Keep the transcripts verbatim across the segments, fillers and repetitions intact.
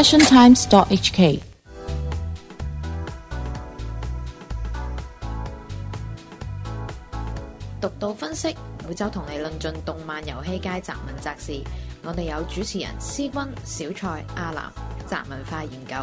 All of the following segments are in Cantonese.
fashion times dot h k。 獨到分析，每周同你論盡動漫遊戲界雜文雜事。我哋有主持人思君、小蔡、阿南，雜文化研究。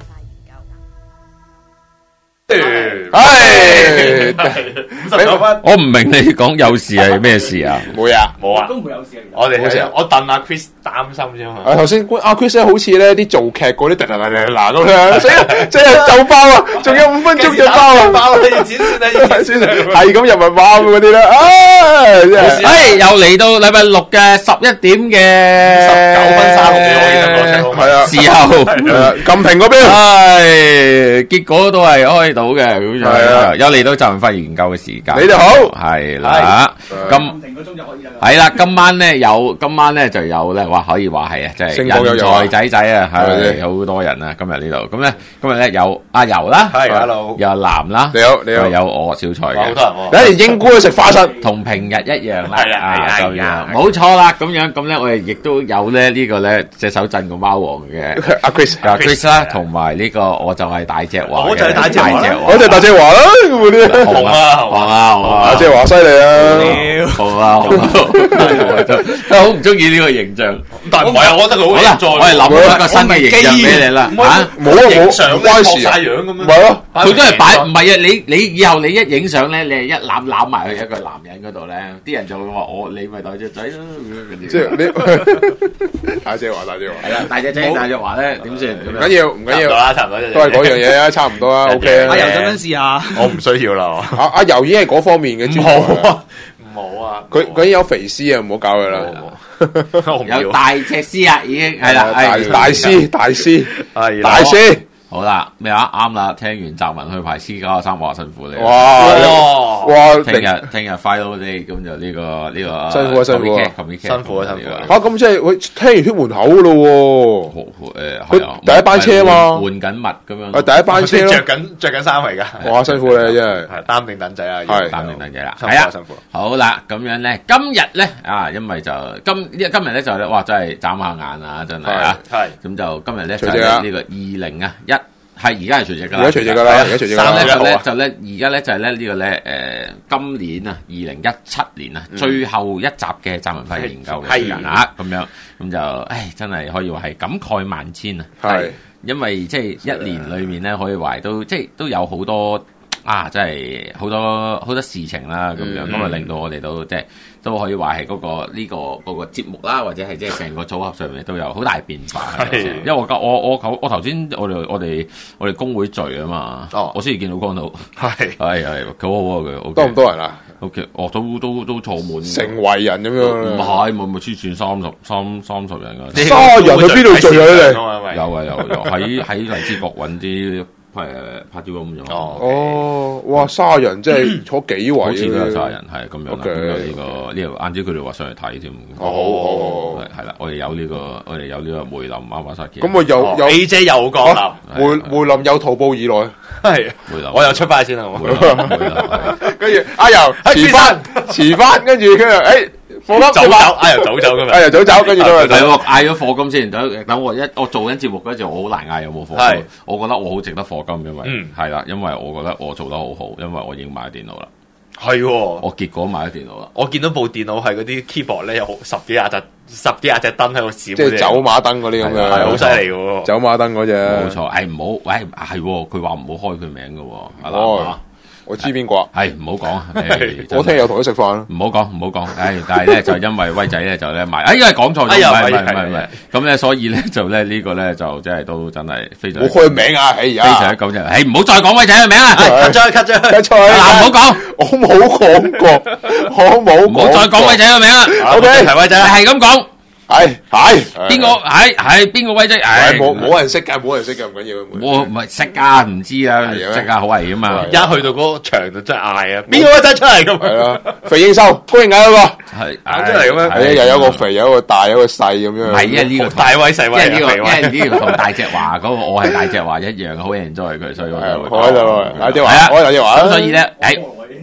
唉，五十九分， 我唔明你講有事係咩事啊？ 冇啊，冇啊， 都唔會有事啊。 我哋好似我戥阿 Chris 擔心啫嘛。 啊，頭先阿 Chris 咧好似咧啲做劇嗰啲突突突突嗱咁樣，死啦，即係就包啊，仲有五分鐘就包啊， 包你要剪先啊，要剪先啊， 係咁入咪包嗰啲啦，唉，真係， 誒，又嚟到禮拜六嘅十一點嘅十九分三六幾，我記得係啊， 時候， 撳屏嗰邊， 唉，結果都係開到嘅，咁樣。係啊，又嚟到雜文化研究嘅時間。 你哋好， 係啦，咁停個鐘就可以啦。 係啦，今晚咧有，今晚咧就有咧，話可以話係啊，即係人才仔仔啊，係好多人啊，今日呢度。咁咧，今日咧有阿游啦， 係 hello， 有南啦， 你好，你好， 有我小蔡嘅， 好多人喎。 有一年英姑去食花生， 同平日一樣啦， 係啊係啊， 冇錯啦，咁樣咁咧，我哋亦都有咧呢個咧隻手震個貓王嘅阿 Chris， 阿 Chris 啦，同埋呢個我就係大隻華， 我就係大隻華， 我就係大隻華啦，咁嗰啲紅啊紅啊紅啊， 大隻華犀利啊， 好啊好啊，都好唔中意呢個形象， 但唔係啊，我覺得佢好啦，我哋諗一個新嘅形象俾你啦，嚇冇啊冇， 相唔關事啊， 樣咁樣， 唔係咯， 佢都係擺，唔係啊，你你以後你一影相咧，你係一攬攬埋去一個男人嗰度咧，啲人就會話我你咪大隻仔咯， 即係你大隻華大隻華， 係啦，大隻仔大隻華咧點算？ 唔緊要唔緊要啦，差唔多都係嗰樣嘢啊，差唔多啊 ，OK 啊。 阿游想唔想試下？ 我唔需要啦， 阿阿游已經係嗰方面嘅專冇啊，冇啊， 佢佢已經有肥絲啊，唔好搞佢啦。 有大隻師啊，已經係啦， 大大師大師大師。 好啦，咩啊？啱啦，聽完雜文去排私家三話辛苦你。 哇哇！ 聽日聽日 Final Day 咁就呢個呢個辛苦啊辛苦啊辛苦啊辛苦啊！ 嚇咁即係佢聽完出門口噶咯喎。 誒佢第一班車啊嘛， 換緊襪咁樣。 啊第一班車咯， 着緊着緊衫嚟㗎。 哇辛苦你真係。 係擔定等仔啊， 係擔定等仔啦。 係啊，辛苦。 好啦，咁樣咧，今日咧啊，因為就今今日咧就咧，哇真係眨下眼啊，真係啊。 係。 咁就今日咧就係呢個二零啊一。係而家係除夕㗎啦， 而家除夕㗎啦，而家除夕㗎啦。 三咧就咧就咧而家咧就係咧呢個咧誒今年啊二零一七年啊最後一集嘅雜文化研究嘅時間啊咁樣咁就唉真係可以話係感慨萬千啊！ 係因為即係一年裏面咧可以話都即係都有好多啊真係好多好多事情啦咁樣咁啊令到我哋都即係都可以話係嗰個呢個嗰個節目啦，或者係即係成個組合上面都有好大變化。因為我我我我頭先我哋我哋我哋工會聚啊嘛，我先至見到江島，係係係佢好好啊佢， 多唔多人啊 ？O K，哦都都都坐滿， 成為人咁樣。 唔係，咪咪黐線三十三三十人㗎。 三十人去邊度聚啊？你哋有啊有有喺喺荔枝角揾啲。係拍照咁樣哦，哇！卅人即係坐幾位， 好似都有卅人，係咁樣啦。咁有呢個呢個晏啲佢哋話上嚟睇添。 哦，好好好， 係啦，我哋有呢個，我哋有呢個梅林阿馬薩奇。 咁我又有 A 姐又降臨， 梅梅林有徒步而來， 係梅林，我又出翻先啦。 跟住阿游遲翻，遲翻，跟住跟住誒。課金早走，阿游早走咁樣， 阿游早走，跟住咁係喎，嗌咗課金先，等等我一我做緊節目嗰陣，我好難嗌有冇課金。我覺得我好值得課金，因為係啦，因為我覺得我做得好好，因為我已經買咗電腦啦。 係， 我結果買咗電腦啦。 我見到部電腦係嗰啲 keyboard 咧，有十幾廿隻十幾廿隻燈喺度閃， 即係走馬燈嗰啲咁樣， 係好犀利嘅。 走馬燈嗰隻， 冇錯。誒唔好，喂係，佢話唔好開佢名嘅，係啦。 我知邊個啊？ 係唔好講， 我聽日有同佢食飯。 唔好講，唔好講。誒，但係咧就因為威仔咧就咧買，誒因為講錯咗，唔係唔係唔係唔係。咁咧所以咧就咧呢個咧就真係都真係非常。 冇開名啊！哎呀， 非常感謝。誒唔好再講威仔嘅名啊 cut 咗 cut 咗 cut 咗。嗱唔好講， 我冇講過，我冇。 唔好再講威仔嘅名啊 ！O K， 係威仔， 係咁講。 係係邊個係係邊個威啫？ 係冇冇人識㗎，冇人識㗎，唔緊要。 我唔係識啊，唔知啊，識啊，好危險啊！ 一去到嗰個場就真係嗌啊！邊個威仔出嚟咁？ 係啦，肥應收，高應嗌嗰個係嗌出嚟咁樣。 係又有個肥，有個大，有個細咁樣。 係啊，呢個大威細威， 因為呢個因為呢個同大隻華嗰個我係大隻華一樣，好 enjoy佢，所以我就好喺度，大隻華， 係啊， 我大隻華。 咁所以咧，誒。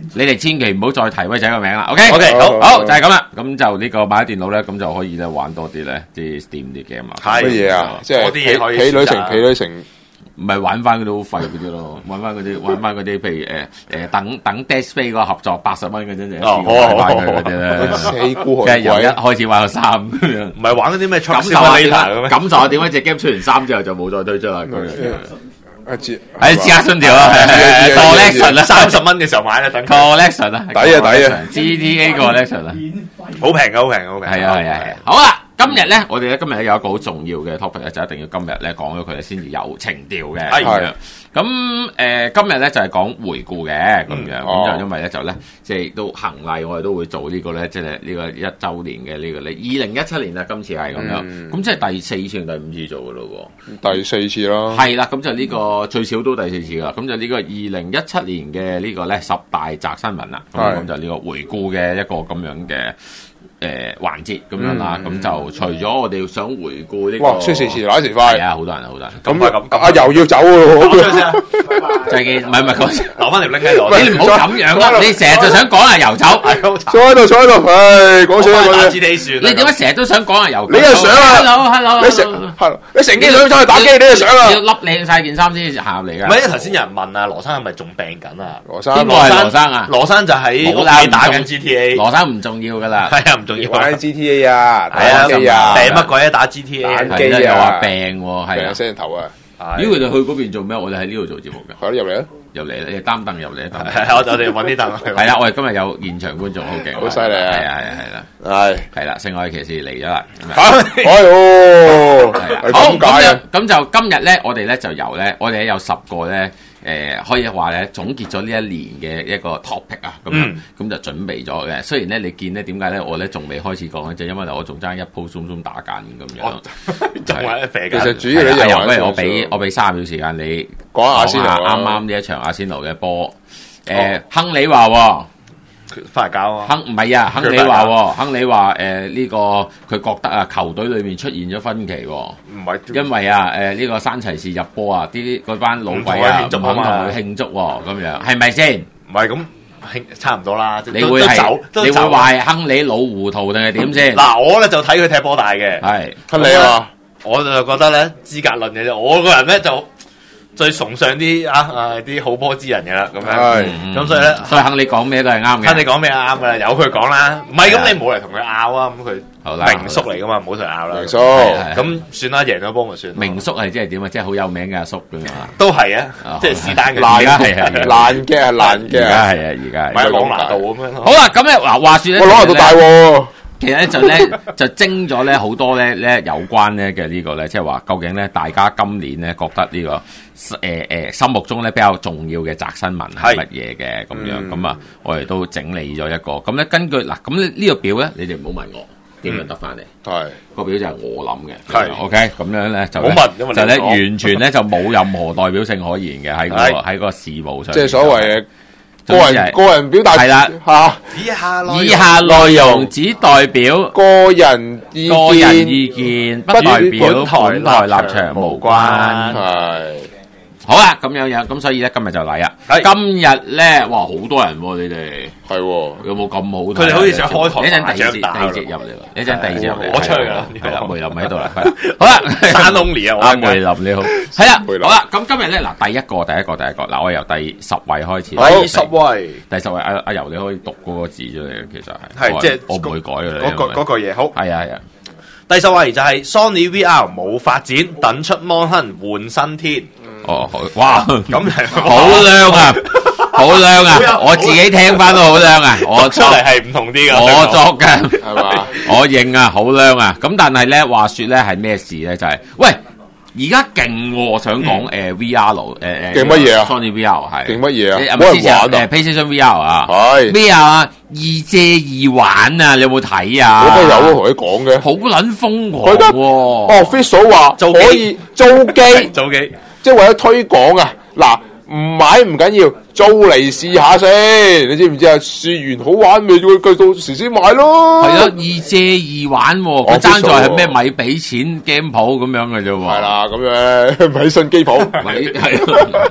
你哋千祈唔好再提威仔個名啦。OK OK，好好就係咁啦。咁就呢個買咗電腦咧，咁就可以咧玩多啲咧啲 Steam 啲 game 啊。 係乜嘢啊？即係嗰啲嘢可以婢女選擇城，婢女城。 唔係玩翻嗰啲好廢嗰啲咯，玩翻嗰啲玩翻嗰啲，譬如誒誒等等 Dead Space 嗰個合作八十蚊嗰陣就一次過買翻佢嗰啲咧， 死姑即係由一鬼！ 開始玩到三咁樣。 唔係玩嗰啲咩感 Truck 受下點 Simulator 嘅解？ 咩？ 感受下點解隻 game 出完三之後就冇再推出啦？咁樣阿哲， 喺私家信條啊，collection 啦， 三十蚊嘅時候買啦，等佢 collection 啊， 抵啊抵啊 ！G T A collection 啊， 好平嘅，好平嘅，好平。 係啊係啊係啊！好啦，今日咧我哋咧今日咧有一個好重要嘅 topic 咧，就一定要今日咧講咗佢先至有情調嘅。 係咁樣咁誒，今日咧就係講回顧嘅咁樣， 哦咁就因為咧就咧即係都行例，我哋都會做呢個咧，即係呢個一週年嘅呢個咧，二零一七年啦，今次係咁樣，咁即係第四次定第五次做嘅咯喎。 第四次啦。 係啦，咁就呢個最少都第四次啦。咁就呢個二零一七年嘅呢個咧十大宅新聞啦。咁咁就呢個回顧嘅一個咁樣嘅誒環節咁樣啦。咁就除咗我哋想回顧呢個， 哇！出四次揦時快係。啊，好多人好多人。 咁咁阿油要走喎。 講先啊， 就係唔係唔係講， 留翻條 link 喺度。 你唔好咁樣啦！你成日就想講下遊走， 坐喺度，坐喺度，唉，講笑講笑。 打 G T A 算。 你點解成日都想講下遊走？ 你又想啊 ？Hello，Hello， 你成係你成機想走去打機，你又想啊？ 要笠靚晒件衫先行入嚟㗎。 唔係，因為頭先有人問啊，羅生係咪仲病緊啊？ 羅生邊個係羅生啊？ 羅生就喺屋冇啦企打緊 G T A。 羅生唔重要㗎啦。 係啊，唔重要。 玩 G T A 啊， 係啊， 打機啊， 病乜鬼啊？打 G T A。 打係啦，又話病喎，係啊病。聲頭啊， 咦？佢哋去嗰邊做咩？我哋喺呢度做節目㗎。 快啲入嚟啊！ 入嚟啦，你擔凳入嚟啊！擔凳係我我哋揾啲凳。 係啦，我哋今日有現場觀眾，好勁， 好犀利啊係啊係啊係啦， 係， 係啦，聖愛騎士嚟咗啦。 哎呦， 係啦， 係好咁解啊！ 咁就今日咧，我哋咧就由咧，我哋有十個咧，誒可以話咧總結咗呢一年嘅一個 topic 啊，咁樣咁就準備咗嘅。雖然咧你見咧點解咧我咧仲未開始講咧，就因為我仲爭一鋪鬆鬆打緊咁樣。 仲係肥緊。 其實主要你係啊，不如我就玩俾我俾三十秒時間你講下阿仙奴啊啱啱呢一場阿仙奴嘅波。誒，亨利話喎。 翻嚟搞啊！ 亨唔係啊，亨利話喎，亨利話誒呢個佢覺得啊球隊裏面出現咗分歧喎， 唔係因為啊誒呢個山齊士入波啊，啲嗰班老鬼啊唔肯同佢慶祝喎，咁樣係咪先？ 唔係咁差唔多啦。 你會係你會話係亨利老糊塗定係點先？ 嗱，我咧就睇佢踢波大嘅， 係亨利啊！ 我就覺得咧資格論嘅啫。我個人咧就最崇尚啲啊啊啲好波之人嘅啦，咁樣咁所以咧， 所以亨利講咩都係啱嘅。 亨利講咩啱噶啦，由佢講啦。唔係咁你冇嚟同佢拗啊，咁佢好啦名宿嚟噶嘛，唔好同佢拗啦。 明叔， 咁算啦，贏咗波咪算。 名宿係即係點啊？即係好有名嘅阿叔咁樣啊？ 都係啊，即係是但嘅。 而家係啊， 爛嘅係爛而嘅， 家係啊，而家係。 唔係朗拿度咁樣咯。 好啦，咁咧嗱，話説咧， 我攞到大喎。 其實咧就咧就徵咗咧好多咧咧有關咧嘅呢個咧，即係話究竟咧大家今年咧覺得呢、這個誒誒、呃、心目中咧比較重要嘅宅新聞係乜嘢嘅咁樣咁啊？我哋都整理咗一個咁咧，根據嗱咁呢個表咧，你哋唔好問我點樣得翻嚟， 係個表就係我諗嘅， 係 OK 咁樣咧就冇問因為你就咧講完全咧就冇任何代表性可言嘅喺個係喺個事務上， 即係所謂嘅個總之係人個人表達係啦嚇， 以下以下內容只代表個人意個人見意見，不代表本台立場無關。 係好啦，咁樣樣，咁所以咧今日就嚟啦。 係今日咧，哇，好多人喎，你哋係喎。 有冇咁好睇啊？ 佢哋好似想開台一陣第二節， 麻將第打㗎啦二節入嚟喎，一陣第二節入嚟。 我出去㗎啦係啦，梅林喺度啦。係啦好啦， 山 only 啊，我阿梅林你好，係啦梅，林好啦，咁今日咧嗱，第一個，第一個，第一個，嗱，我由第十位開始。 好第十位第十位，阿阿柔你可以讀嗰個字出嚟嘅，其實係我係即係我唔會改嘅啦。 嗰個嗰個嘢好。 係啊係啊， 第十位就係 Sony V R 冇發展，等出 Mon 亨換新天。 哦，好哇， 咁係好靚啊，好靚啊！我自己聽翻都好靚啊，我出嚟係唔同啲㗎。 我作嘅。 係嘛？ 我認啊，好靚啊！咁但係咧，話說咧係咩事咧？就係、是、喂，而家勁喎！我想講誒 V R 誒誒， 勁乜嘢啊 ？Sony V R 係勁乜嘢啊你冇人之前玩啊誒 PlayStation V R 啊， 係咩啊？二借二玩啊！你有冇睇啊？ 我都有啊，同你講嘅。 好撚瘋狂佢得喎！ 哦 official 話租機可以租機， 早機即係為咗推廣啊！嗱，唔買唔緊要，租嚟試下先。你知唔知啊？試完好玩咪要佢到時先買咯。 係咯，二借二玩喎，佢爭在係咩咪俾錢 game 鋪咁樣嘅啫喎。 係啦，咁樣米信機鋪。 咪係咯。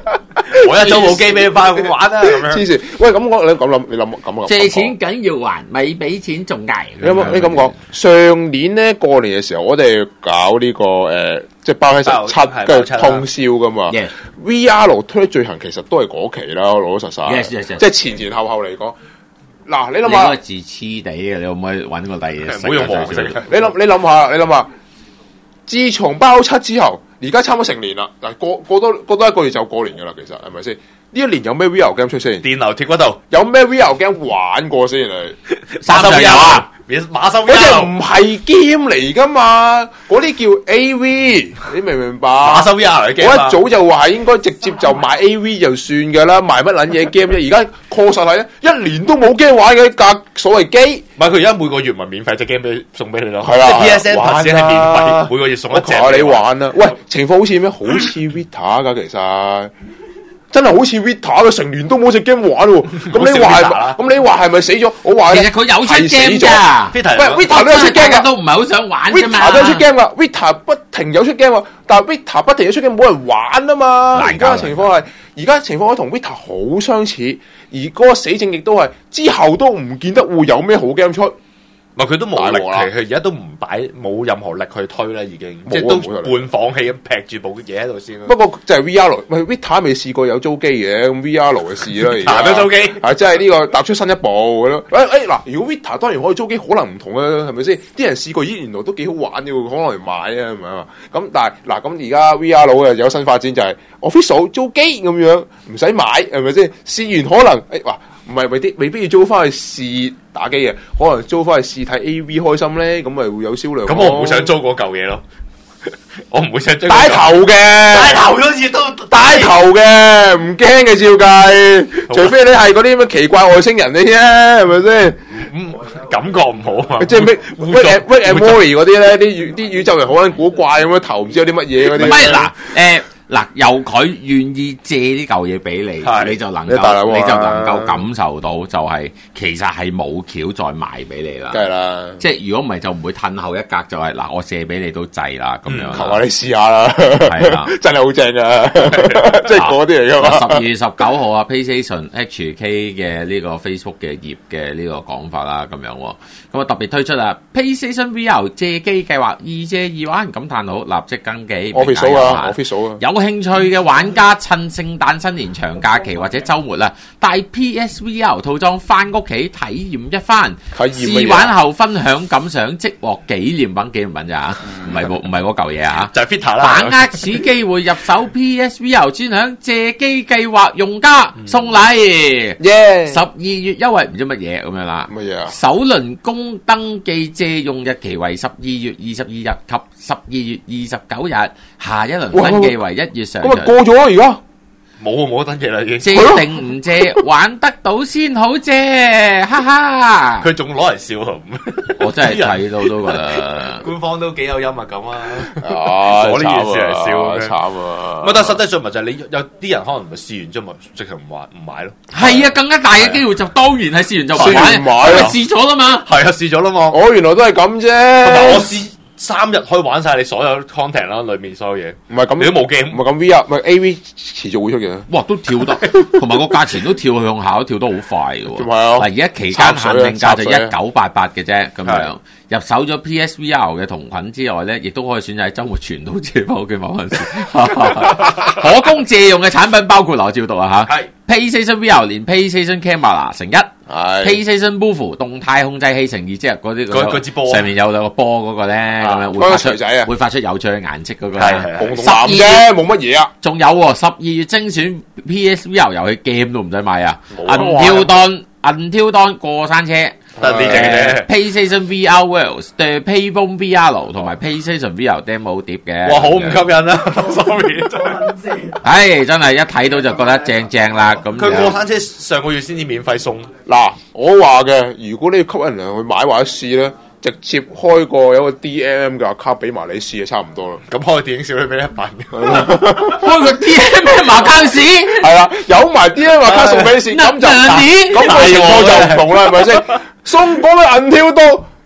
我一租部機俾你翻去玩啦咁樣。 黐線，喂咁我你咁諗，你諗咁諗。 借錢緊要還，咪俾錢仲捱。 你咁你咁講，上年咧過年嘅時候，我哋搞呢個誒，即係包喺十七跟住通宵噶嘛。V R 推罪行其實都係嗰期啦，老老實實。即係前前後後嚟講。嗱，你諗下， 你個字黐地嘅，你可唔可以揾個第二嘢？ 唔好用黃色。 你諗，你諗下，你諗下，自從包七之後，而家差唔多成年啦。嗱，過過多過多一個月就過年噶啦，其實係咪先？呢一年有咩 V R game 出先？ 電流鐵嗰度有咩 V R game 玩過先嚟？ 馬修有啊，馬修有。 嗰隻唔係 game 嚟噶嘛？嗰啲叫 A V， 你明唔明白？ 馬修有嘅 game。 我一早就話應該直接就賣 A V 就算噶啦，賣乜撚嘢 game 啫？而家確實係一年都冇 game 玩嘅架所謂機。 唔係佢而家每個月咪免費隻 game 俾送俾你咯。 係啊 ，P S N 頭先係免費，每個月送一隻。 我你玩啦，喂，情況好似咩？好似 Vita 噶，其實。真係好似 Vita 嘅，成年都冇隻 game 玩喎。咁你話係，咁你話係咪死咗？我話其實佢有出 game 㗎。 喂 ，Vita 都有出 game 㗎， 都唔係好想玩啫嘛。 Vita 都有出 game 㗎 ，Vita 不停有出 game 喎，但係 Vita 不停有出 game 冇人玩啊嘛。而家嘅情況係，而家情況同 Vita 好相似，而嗰個死症亦都係之後都唔見得會有咩好 game 出。 唔係佢都冇力，佢而家都唔擺冇任何力去推啦，已經即係都半放棄咁劈住部嘢喺度先啦。 不過就係 V R， 喂 Vita 未試過有租機嘅，咁 V R 嘅事啦。而家都租機， 係即係呢個踏出新一步咯。誒誒嗱，如果 Vita 當然可以租機，可能唔同啊，係咪先？啲人試過，咦原來都幾好玩嘅，可能嚟買啊，係咪啊？咁但係嗱，咁而家 V R 嘅有新發展就係 official 租機咁樣，唔使買係咪先？試完可能誒話。唔係未必未必要租翻去試打機嘅，可能租翻去試睇 A V 開心咧，咁咪會有銷量。 咁我唔會想租嗰嚿嘢咯，我唔會想租。 帶頭嘅， 帶頭好似都帶頭嘅，唔驚嘅照計，除非你係嗰啲咩奇怪外星人嘅啫，係咪先？ 嗯，感覺唔好啊！ 即係咩 Rick and Morty 嗰啲咧，啲宇啲宇宙人好撚古怪咁樣，頭唔知有啲乜嘢嗰啲。 唔係嗱，誒。嗱，由佢願意借呢嚿嘢俾你，你就能夠，你就能夠感受到，就係其實係冇橋再賣俾你啦。 梗係啦， 即係如果唔係就唔會褪後一格，就係嗱，我借俾你都制啦咁樣。 求下你試下啦， 係啦， 真係好正噶，即係嗰啲嚟噶嘛。 十二月十九號啊 ，PlayStation H K 嘅呢個 Facebook 嘅頁嘅呢個講法啦，咁樣喎。咁啊特別推出啊 PlayStation V R 借機計劃，二借二玩，感嘆號，立即登記。 official 啊 ，official 啊。 有興趣嘅玩家趁聖誕新年長假期或者週末啊，帶 P S V R 套裝翻屋企體驗一番，試玩後分享感想，即獲紀念品紀念品咋？唔係唔係嗰嚿嘢啊！ 就係 Vita 啦。 把握此機會入手 P S V R 專享借機計劃，用家送禮， 耶！ 十二月優惠唔知乜嘢咁樣啦。 乜嘢啊？ 首輪公登記借用日期為十二月二十二日及十二月二十九日，下一輪登記為一月上。 咁咪過咗啊！而家冇冇登記啦，已經借定唔借，玩得到先好借，哈哈！ 佢仲攞嚟笑啊！ 我真係睇到都覺得官方都幾有幽默感啊！ 攞呢件事嚟笑， 慘啊！ 乜但係實際上咪就係你有啲人可能咪試完之後咪直情唔玩唔買咯。 係啊，更加大嘅機會就當然係試完就唔買， 試完買試咗啦嘛。 係啊，試咗啦嘛。 我原來都係咁啫。 同埋我試。三日可以玩晒你所有 content 啦，裏面所有嘢。 唔係咁， 你都冇 game， 唔係咁 V R，唔係 A V 遲早會出嘅。 哇，都跳得，同埋個價錢都跳向下，都跳得好快嘅喎。 係啊， 嗱，而家期間限定價就一九八八嘅啫，咁樣入手咗 P S V R 嘅同捆之外咧，亦都可以選擇喺週末全都借翻屋企某陣時。可供借用嘅產品包括我照讀啊嚇。PlayStation V R 連 PlayStation Camera 乘一，PlayStation Move 動態控制器乘二，即係嗰啲嗰支波上面有兩個波嗰個咧，咁樣會發出會發出有趣嘅顏色嗰個。 十二啫，冇乜嘢啊。 仲有喎，十二月精選 P S V R 遊戲 game 都唔使買啊。Until Dawn Until Dawn 過山車。 得呢隻嘅 PlayStation V R Worlds、The Payphone V R 同埋 PlayStation V R Demo 碟嘅。 哇，好唔吸引啊 ！sorry， 唉，真係一睇到就覺得正正啦。咁佢過山車上個月先至免費送。 嗱，我話嘅，如果你要吸引人去買或者試咧，直接開個有個 D M 嘅卡俾埋你試就差唔多啦。 咁開個電影少女俾你一辦， 開個 D M 馬卡士係啦，有埋 D M 馬卡送俾你試，咁就咁個情況就唔同啦，係咪先？送嗰個銀跳到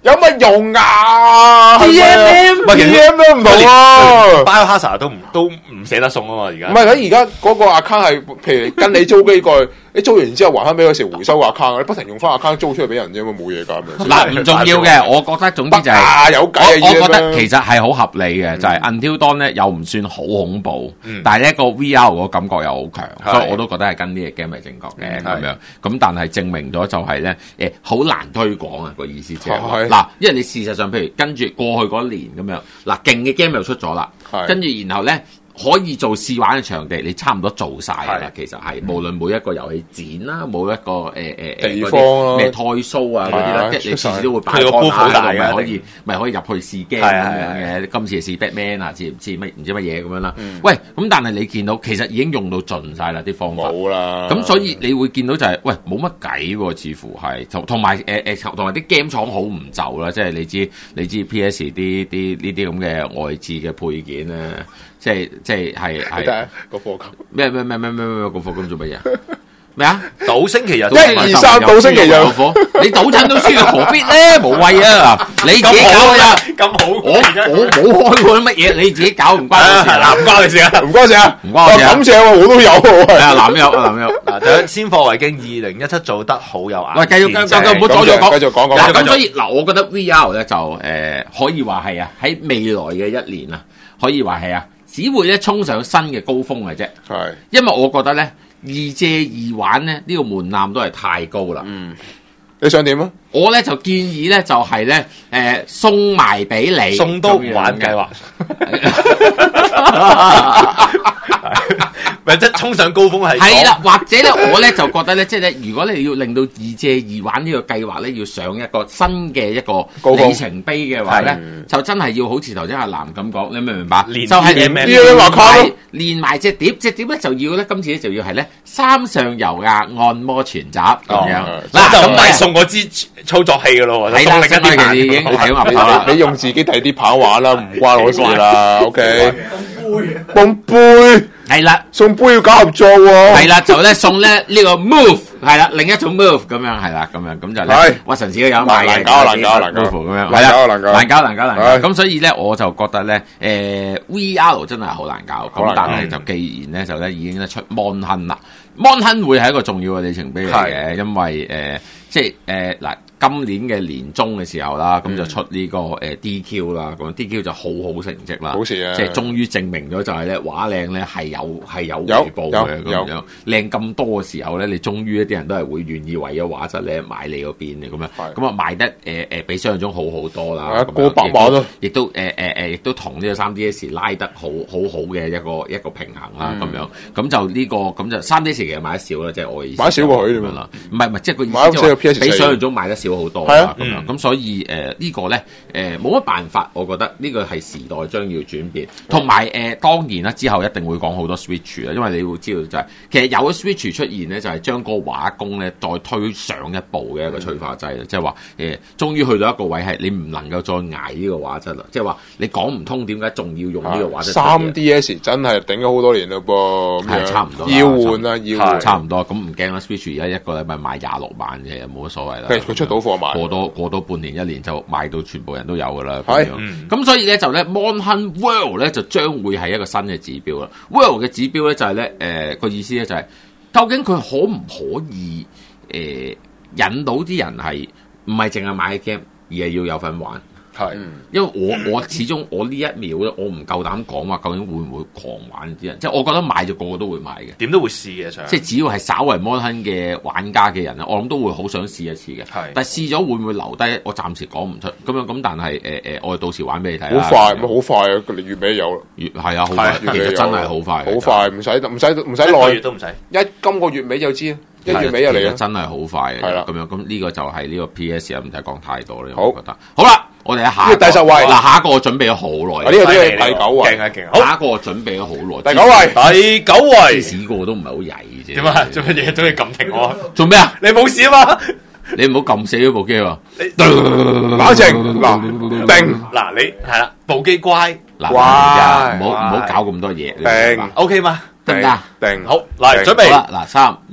有乜用啊 ？D M M，D M M 唔同啊 ，Biohazard 都唔都唔捨得送啊嘛，而家。 唔係佢而家嗰個 account 係，譬如跟你租機過去，你租完之後還翻俾佢時回收 account，你不停用翻 account 租出去俾人啫嘛，冇嘢㗎。 嗱，唔重要嘅，我覺得總之就係、 啊、有計我我覺得其實係好合理嘅，嗯、就係 Until Dawn 咧又唔算好恐怖，嗯、但係呢個 V R 個感覺又好強，嗯、所以我都覺得係跟呢個 game 係正確嘅咁樣。咁但係證明咗就係咧誒好難推廣啊個意思即係嗱，因為你事實上譬如跟住過去嗰年咁樣，嗱勁嘅 game 又出咗啦，跟住然後咧。可以做試玩嘅場地，你差唔多做晒㗎啦。其實係、嗯、無論每一個遊戲展啦，每一個誒誒誒地方咩 Toy Show 啊嗰啲啦，即係你次次都會擺個 booth 喺度，咪可以咪可以入去試 game 咁樣嘅。今次係試 Batman 啊，試唔知乜唔知乜嘢咁樣啦。嗯、喂，咁但係你見到其實已經用到盡晒啦啲方法。 冇啦。咁所以你會見到就係、是、喂冇乜計喎，似乎係同同埋誒誒同埋啲 game 廠好唔就啦，即係你知你知 P S 啲啲呢啲咁嘅外置嘅配件咧。即係即係係係個課金咩咩咩咩咩咩個課金做乜嘢？咩啊？ 賭星期日一二三賭星期日， 你賭親都輸，何必咧？無謂啊！你自己搞呀， 咁好， 我我冇開過啲乜嘢，你自己搞唔關我事啊！唔關你事啊！ 唔關事啊！ 唔關我事啊！ 感謝喎，我都有喎。 係啊，男友男友嗱，就先貨為敬，二零一七做得好有眼。 喂，繼續繼續繼續，唔好阻住我講。 繼續講講。 嗱，咁所以嗱，我覺得 V R 咧就誒可以話係啊，喺未來嘅一年啊，可以話係啊。只會咧衝上新嘅高峰嘅啫，係，因為我覺得咧二借二玩咧呢、呢個門檻都係太高啦。 嗯，你想點啊？ 我咧就建議咧就係咧誒送埋俾你， 送都唔玩計劃。咪即係衝上高峰係係啦，或者咧我咧就覺得咧，即係咧，如果你要令到二借二玩呢個計劃咧，要上一個新嘅一個里程碑嘅話咧，就真係要好似頭先阿南咁講，你明唔明白？就係連埋連埋隻碟，隻碟咧就要咧，今次咧就要係咧三上悠亞按摩全集咁樣。 嗱，咁咪送嗰支操作器噶咯， 係啦，另一啲已經係咁啦。 你用自己睇啲跑玩啦，唔關我事啦。O K，送杯係啦， 送杯要搞合作喎。 係啦，就咧送咧呢個 move 係啦，另一種 move 咁樣係啦，咁樣咁就咧，屈臣氏都有買嘅， 難搞難搞難搞 move 咁樣， 係啊，難搞難搞難搞難搞。咁所以咧，我就覺得咧，誒 V R 真係好難搞。咁但係就既然咧就咧已經咧出 Mon Hun 啦，Mon Hun會係一個重要嘅里程碑嚟嘅，因為誒即係誒嗱。今年嘅年中嘅時候啦，咁、嗯、就出呢個誒 D Q 啦，咁 D Q 就好好成績啦， 好事啊！ 即係終於證明咗就係咧畫靚咧係有係有回報嘅咁樣，靚咁多嘅時候咧，你終於一啲人都係會願意為咗畫質咧買你嗰邊嘅咁樣，咁啊賣得誒誒、呃、比想象中好好多啦， 過百萬咯， 亦都誒誒誒亦都同呢個三 D S 拉得好好好嘅一個一個平衡啦咁、嗯、樣，咁就呢、這個咁就三 D S 其實買得少啦，即係我嘅意思， 買少過佢咁樣啦， 唔係唔係即係個意思就係比想象中買得少好多啦咁樣，咁所以誒、呃這個、呢個咧誒冇乜辦法，我覺得呢個係時代將要轉變，同埋誒當然啦，之後一定會講好多 Switch 啦，因為你會知道就係、是、其實有咗 Switch 出現咧，就係、是、將個畫工咧再推上一步嘅一個催化劑啦，即係話誒終於去到一個位係你唔能夠再捱呢個畫質啦，即係話你講唔通點解仲要用呢個畫質？ 三 D S 真係頂咗好多年嘞噃， 係差唔多要換啦，要換差唔多，咁唔驚啦。Switch 而家一個禮拜賣廿六萬嘅，冇乜所謂啦。 佢出到貨賣， 過多過多半年一年就賣到全部人都有噶啦。係，咁所以咧就咧 Mon Hun World 咧就將會係一個新嘅指標啦。World 嘅指標咧就係咧誒個意思咧就係、是、究竟佢可唔可以誒、呃、引到啲人係唔係淨係買 game 而係要有份玩？係，因為我我始終我呢一秒咧，我唔夠膽講話究竟會唔會狂玩啲人，即係我覺得買就個個都會買嘅， 點都會試嘅， 即係只要係稍為 Mon Hun嘅玩家嘅人咧，我諗都會好想試一次嘅。係，但係試咗會唔會留低？我暫時講唔出。咁樣咁，但係誒誒，我哋到時玩俾你睇。 好快，咁好快啊！月尾有啦， 月係啊，好快，其實真係好快， 好快，唔使唔使唔使耐， 一個月都唔使， 一今個月尾就知。一月尾又嚟啦， 真係好快嘅， 係啦， 咁樣咁呢個就係呢個 P S 啊，唔使講太多啦，我覺得。好啦，我哋下第十位嗱，下一個我準備咗好耐， 呢個都係第九位， 勁啊勁！ 下一個我準備咗好耐， 第九位， 第九位， 試過都唔係好曳啫。 點啊？做乜嘢都要撳停我？ 做咩啊？ 你冇事啊嘛？ 你唔好撳死咗部機喎！ 冷靜嗱，定嗱你係啦，部機乖嗱，唔好唔好搞咁多嘢， 定 OK 嘛？ 得唔得？ 定好，嚟準備啦！嗱，三二。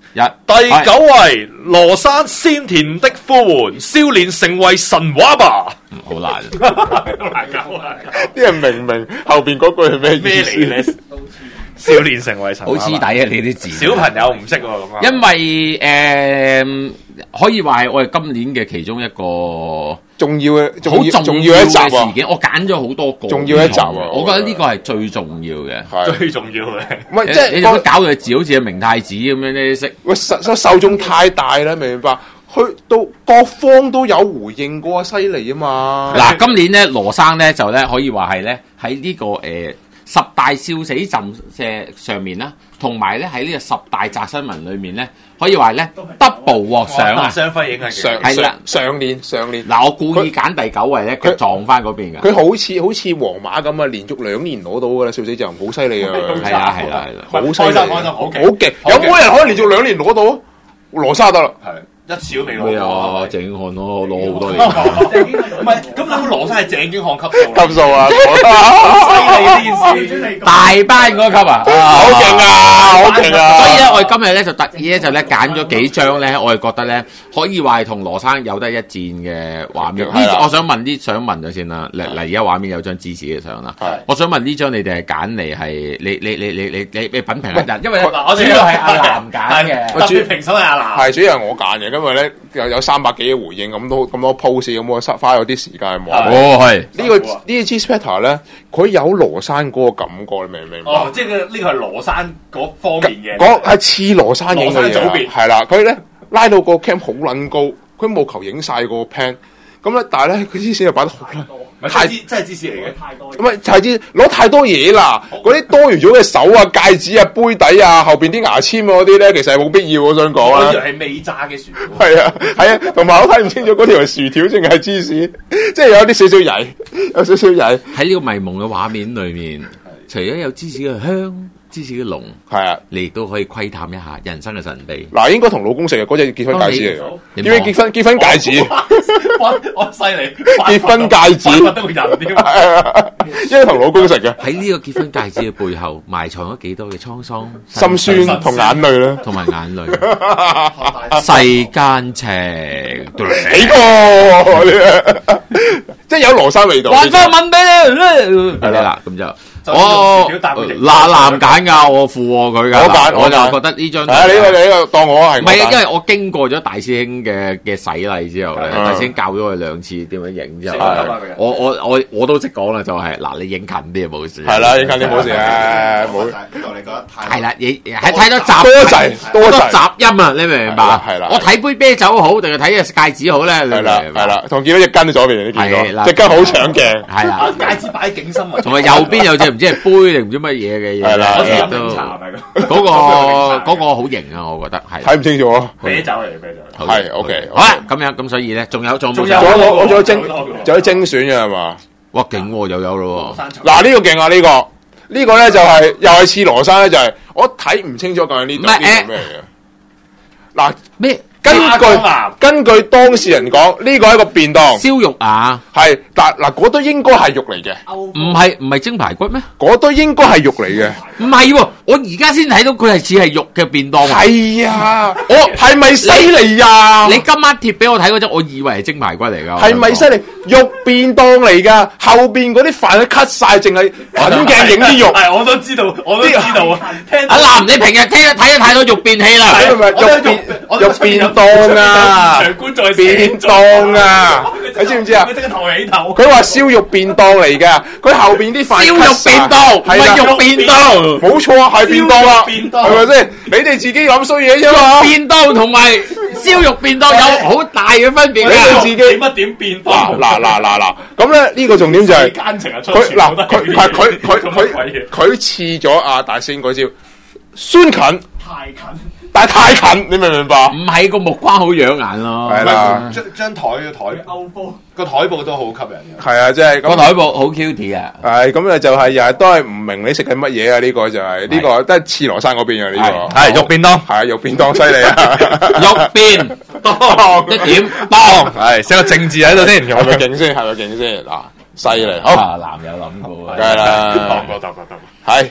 一第九位羅山鮮甜的呼喚，少年成為神話吧。 好難， 好難搞啊！ 啲人明明後邊嗰句係咩咩意思嚟咧？少年成為神話吧， 好黐底啊！你啲字， 小朋友唔識喎咁啊。 因為誒、呃、可以話係我哋今年嘅其中一個重要嘅， 好重要重重要要一集啊嘅事！件，我揀咗好多個， 重要一集啊我覺得呢個係最重要嘅。 係最重要嘅， 唔係即即係個係你點解搞到字好似明太子咁樣咧？識喂受受受眾太大啦，明唔明白？去到各方都有回應過，犀利啊嘛！ 嗱，今年咧羅生咧就咧可以話係咧喺呢個誒、呃、十大笑死陣嘅上面啦，同埋咧喺呢個十大宅新聞裏面咧，可以話咧 double 獲賞啊！ 雙輝影係上係啦上上年上年嗱，我故意揀第九位咧，佢撞翻嗰邊㗎。 佢好似好似皇馬咁啊，連續兩年攞到㗎啦，笑死陣好犀利啊！ 係啊係啦係啦， 好犀利， 開心開心好勁好勁！有冇人可以連續兩年攞到？羅莎得啦， 係一次都未攞咩過。 啊？鄭英漢咯，攞好多年。 唔係，咁諗羅生係鄭經翰級數啦， 級數啊！ 犀利呢件事。 大班嗰級啊， 好勁啊！好勁啊！ 所以咧，我哋今日咧就特意咧就咧揀咗幾張咧，我哋覺得咧可以話係同羅生有得一戰嘅畫面。 係啦呢，我想問啲想問咗先啦。嚟嚟，而家畫面有張芝士嘅相啦。 係我想問呢張你哋係揀嚟係你你你你你你你品評一陣，因為嗱，我主要係阿南揀嘅。 特別評審係阿南。 係主要係我揀嘅，因為咧有有三百幾嘅回應，咁多咁多 post，咁我花咗啲時間去望。 哦，係呢個呢個 G Spectre 咧，佢有羅山嗰個感覺，你明唔明白？ 哦，即係呢個係羅山嗰方面嘅。 嗰係似羅山影嘅羅山組別嘢，係啦，佢咧拉到個 cam 好撚高，佢務求影晒個 pan，咁咧但係咧佢啲線又擺得好撚。 太真係芝士嚟嘅，太多。 唔係就係啲攞太多嘢啦，嗰啲多餘咗嘅手啊、戒指啊、杯底啊、後邊啲牙籤嗰啲咧，其實係冇必要。我想講啊， 我以為係未炸嘅薯條。 係啊係啊，同埋我睇唔清楚嗰條係薯條定係芝士，即係有啲少少曳，有少少曳。 喺呢個迷蒙嘅畫面裏面，除咗有芝士嘅香、芝士嘅濃， 係啊， 你亦都可以窺探一下人生嘅神秘。 嗱，應該同老公食嘅嗰隻結婚戒指嚟你嘅，叫佢結婚結婚戒指， 我我犀利， 結婚戒指， 得個人添。 因為同老公食嘅， 喺呢個結婚戒指嘅背後，埋藏咗幾多嘅滄桑、 心酸同眼淚啦。 同埋眼淚。世間情， 幾個，即係有羅山味道。 還翻吻俾你，係啦，咁就。我嗱男揀噶，我附和佢噶。 我揀， 我就覺得呢張。 係啊，呢個你呢個當我係。 唔係啊，因為我經過咗大師兄嘅嘅洗禮之後咧，大師兄教咗我兩次點樣影之後，我我我我都識講啦，就係嗱，你影近啲冇事。 係啦，影近啲冇事啊，冇。 我哋覺得太係啦，你係睇到雜多滯多多滯雜音啊，你明唔明白？ 係啦， 我睇杯啤酒好，定係睇隻戒指好咧？ 係啦，係啦，同見到隻根喺左邊，你見係啦到隻根好搶鏡。 係啦， 戒指擺喺頸心啊， 同埋右邊有隻唔知係杯定唔知乜嘢嘅嘢， 係啦好似飲都檸茶係嗰個嗰個好型啊，我覺得係。 睇唔清楚啊。 啤酒嚟，啤酒。 係 OK。 好啦，咁樣咁所以咧，仲有仲有冇？ 仲有仲有我我仲有精好多嘅仲有精選嘅係嘛？ 哇，勁喎，又有咯喎。 嗱呢個勁啊呢個呢個咧就係又係似羅山咧，就係我睇唔清楚究竟呢度呢唔係誒度咩嚟嘅。嗱， 咩？ 根加工啊據根據當事人講，呢個係一個便當， 燒肉啊？ 係嗱嗱嗰堆應該係肉嚟嘅， 唔係唔係蒸排骨咩？ 嗰堆應該係肉嚟嘅。 唔係喎，我而家先睇到佢係似係肉嘅便當喎。 係啊，我係咪犀利呀？ 你今晚貼俾我睇嗰陣，我以為係蒸排骨嚟㗎。 係咪犀利？肉便當嚟㗎，後邊嗰啲飯都 cut 晒，淨係近鏡影啲肉。 係，我都知道，我都知道啊。聽阿南，你平日聽睇咗太多肉便戲啦。 係咪肉便肉便當啊？ 長官在便當啊！你知唔知啊？ 佢即刻抬起頭。 佢話燒肉便當嚟㗎，佢後邊啲飯燒肉便當，唔係啦係肉便當。 冇錯啊，係便當啦， 燒肉便當係咪先？你哋自己諗衰嘢啫嘛。 便當同埋燒肉便當有好大嘅分別你哋㗎。 自己點乜點變嗱嗱嗱嗱嗱，咁咧呢個重點就係奸情啊！出佢嗱佢係佢佢佢佢佢似咗阿大仙嗰招酸近， 太近。 但係太近，你明唔明白？ 唔係個木框好養眼咯。 係啦， 張張台嘅台歐波個台布都好吸引嘅。 係啊，即係個咁。 台布好 cute 啊！ 係咁啊，就係又係都係唔明你食緊乜嘢啊？呢個就係呢個都係似羅山嗰邊啊！呢個係肉便當， 係啊，肉便當犀利啊！ 肉便當一點當， 係寫個正字喺度先， 係咪勁先？係咪勁先？嗱，犀利！好， 啊，男有諗過啊， 梗係啦， 當過當過當過。 係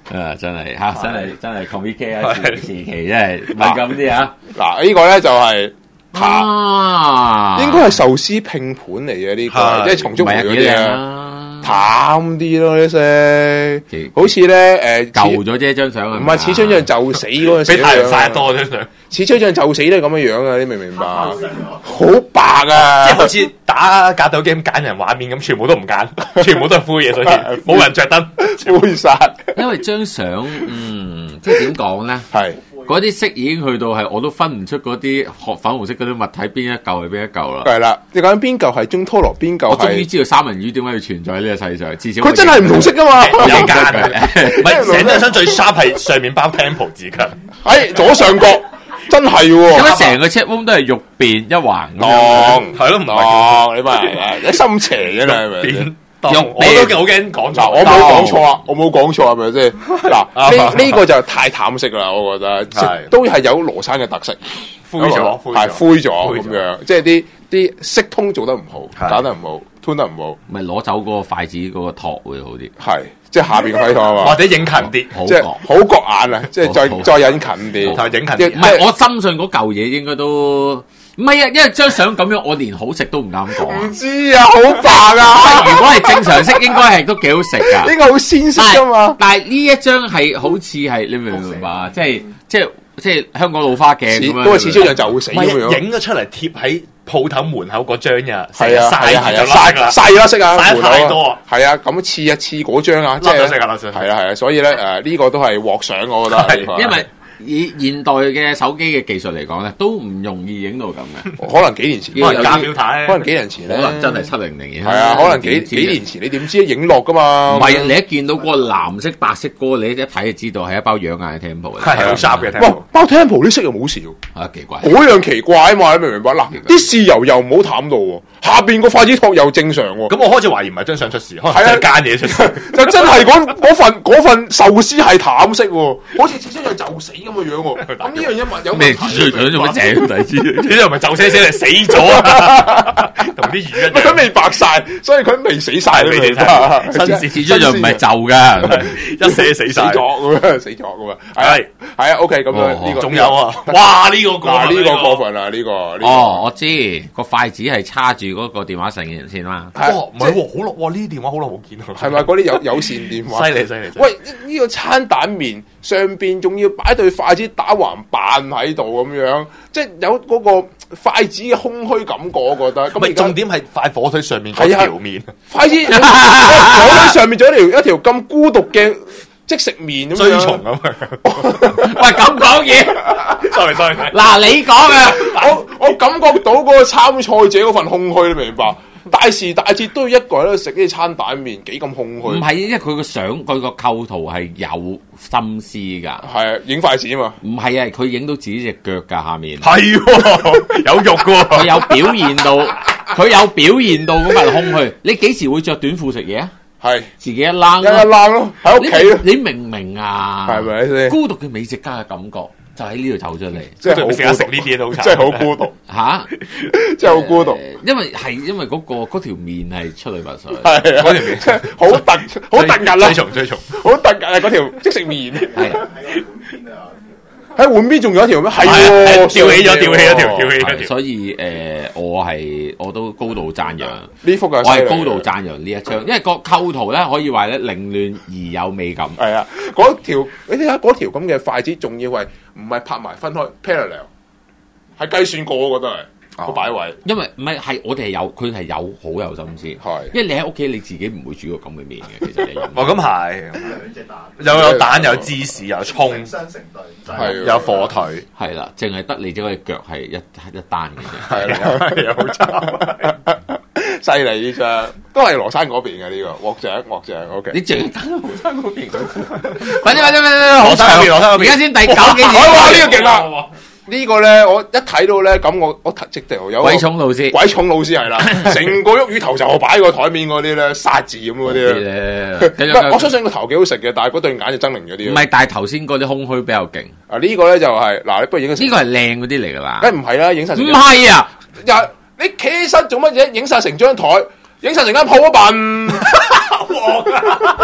啊，真係嚇，真係真係 complicated 啊！時時期真係敏感啲啊！ 嗱，呢個咧就係啊， 應該係壽司拼盤嚟嘅呢個，即係松竹梅嗰啲啊。淡啲咯啲色，好似咧誒舊咗啫張相啊， 唔係似張相就死嗰陣時， 俾太陽曬多張相， 似張相就死都係咁嘅樣啊！你明唔明白？好白啊！ 即係好似打格鬥 game 揀人畫面咁，全部都唔揀，全部都係灰嘢，所以冇人着燈， 灰晒。 因為張相，嗯，即係點講咧？ 係。 嗰啲色已經去到係我都分唔出嗰啲學粉紅色嗰啲物體邊一嚿係邊一嚿啦。 係啦，你講緊邊嚿係中拖羅，邊嚿我終於知道三文魚點解要存在喺呢個世上，至少佢真係唔同色噶嘛， 有間嘅，唔係成張相最 sharp 係上面包 temple 字㗎， 喺左上角真係喎。 咁成個 chat room 都係肉變一橫咁樣， 係咯，唔係你咪你心邪嘅啦，係咪？ 我都好驚講錯， 我冇講錯啊！我冇講錯係咪先？嗱，呢呢個就太淡色啦，我覺得都係有羅山嘅特色， 灰咗， 係灰咗咁樣，即係啲啲色通做得唔好，搞得唔好，吞得唔好， 咪攞走嗰個筷子嗰個托會好啲， 係即係下邊個筷托啊嘛， 或者影近啲， 即係好覺眼啊！即係再再影近啲， 就影近啲。 唔係我深信嗰嚿嘢應該都。唔係啊，因為張相咁樣，我連好食都唔啱講。 唔知啊，好白啊！ 如果係正常色，應該係都幾好食噶。 呢個好鮮色噶嘛。 但係呢一張係好似係你明唔明白啊？即係即係即係香港老花鏡咁樣。 都係似張相就死咁樣。 影咗出嚟貼喺鋪頭門口嗰張呀， 係啊係啊係啊，晒晒啦色啊，晒太多。係啊，咁似一似嗰張啊，即係係啊係啊，所以咧誒呢個都係獲相，我覺得。 因為以現代嘅手機嘅技術嚟講咧，都唔容易影到咁嘅。 可能幾年前， 可能加表態， 可能幾年前咧， 可能真係七零零。 係啊，可能幾幾年前，你點知影落噶嘛？ 唔係，你一見到嗰個藍色、白色嗰個，你一睇就知道係一包養眼嘅 Temple。 係好 sharp 嘅。 哇，包 Temple 啲色又冇事喎。 啊，奇怪。 嗰樣奇怪啊嘛，你明唔明白？嗱，啲豉油又唔好淡到喎，下邊個筷子托又正常喎。 咁我開始懷疑唔係張相出事，可能係間嘢出事。 就真係嗰嗰份嗰份壽司係淡色喎，好似似張相就死咁嘅樣喎。咁呢樣嘢咪有咩？佢做乜整第知？ 呢度咪就死死嚟死咗啊！同啲魚一樣， 佢未白晒，所以佢未死晒。 未死晒，新時始終又唔係就噶，一死死晒咗咁樣，死咗咁樣。係係啊 ，OK 咁樣呢個仲有啊！哇，呢個過呢個過分啦，呢個哦，我知個筷子係叉住嗰個電話成嘅線啦。 哇，唔係喎，好耐哇！呢啲電話好耐冇見啊。 係咪嗰啲有有線電話？ 犀利犀利！ 喂，呢個餐蛋麵上邊仲要擺對筷子打橫扮喺度咁樣，即係有嗰個筷子嘅空虛感覺，我覺得。 咁重點係塊火腿上面嗰條麵， 筷子火腿上面仲有一條一條咁孤獨嘅即食麵咁樣。 追蟲咁樣。 喂，咁講嘢 ，sorry sorry。 嗱，你講啊， 我我感覺到嗰個參賽者嗰份空虛，你明白？大時大節都要一個人喺度食呢啲餐蛋麵，幾咁空虛。 唔係，因為佢個相佢個構圖係有心思㗎。 係啊，影筷子啊嘛。 唔係啊，佢影到自己隻腳㗎下面。 係有肉㗎喎。 佢有表現到，佢有表現到嗰份空虛。你幾時會着短褲食嘢啊？ 係自己一冷， 一冷咯，喺屋企咯。 你明唔明啊？ 係咪先？ 孤獨嘅美食家嘅感覺。就喺呢度走出嚟， 即係好成日食呢啲嘢都好慘， 真係好孤獨嚇， 真係好孤獨。 因為係因為嗰個嗰條麵係出類拔萃， 係嗰條麵好突好突兀啦， 追蟲追蟲， 好突兀啊！嗰條即食麵係喺碗邊仲有一條咩？係喎， 吊起咗，吊起咗條，吊起咗條。 所以誒，我係我都高度讚揚呢幅嘅， 我係高度讚揚呢一張，因為個構圖咧可以話咧凌亂而有美感。 係啊，嗰條你睇下嗰條咁嘅筷子，仲要係唔係拍埋分開 parallel， 係計算過，我覺得係個擺位。 因為唔係係我哋係有佢係有好有心思，係因為你喺屋企你自己唔會煮個咁嘅麵嘅，其實你哦咁係，又有蛋有芝士有葱， 係有火腿， 係啦，淨係得你隻隻腳係一一單嘅啫， 係啦，又好差。犀利呢張，都係羅山嗰邊嘅呢個獲獎獲獎 ，OK。 你淨係單羅山嗰邊，快啲快啲快啲， 羅山嗰邊羅山嗰邊， 而家先第九幾年， 哇呢個勁啦！呢個咧我一睇到咧咁我我直頭有鬼重老師， 鬼重老師係啦，成個喐魚頭就擺個台面嗰啲咧殺字咁嗰啲咧。我相信個頭幾好食嘅，但係嗰對眼就猙獰咗啲。 唔係，但係頭先嗰啲空虛比較勁。 啊呢個咧就係嗱，你不如影呢個係靚嗰啲嚟㗎啦。 誒唔係啦，影晒。 唔係啊！ 又你企起身做乜嘢？影晒成張台，影晒成間鋪一笨。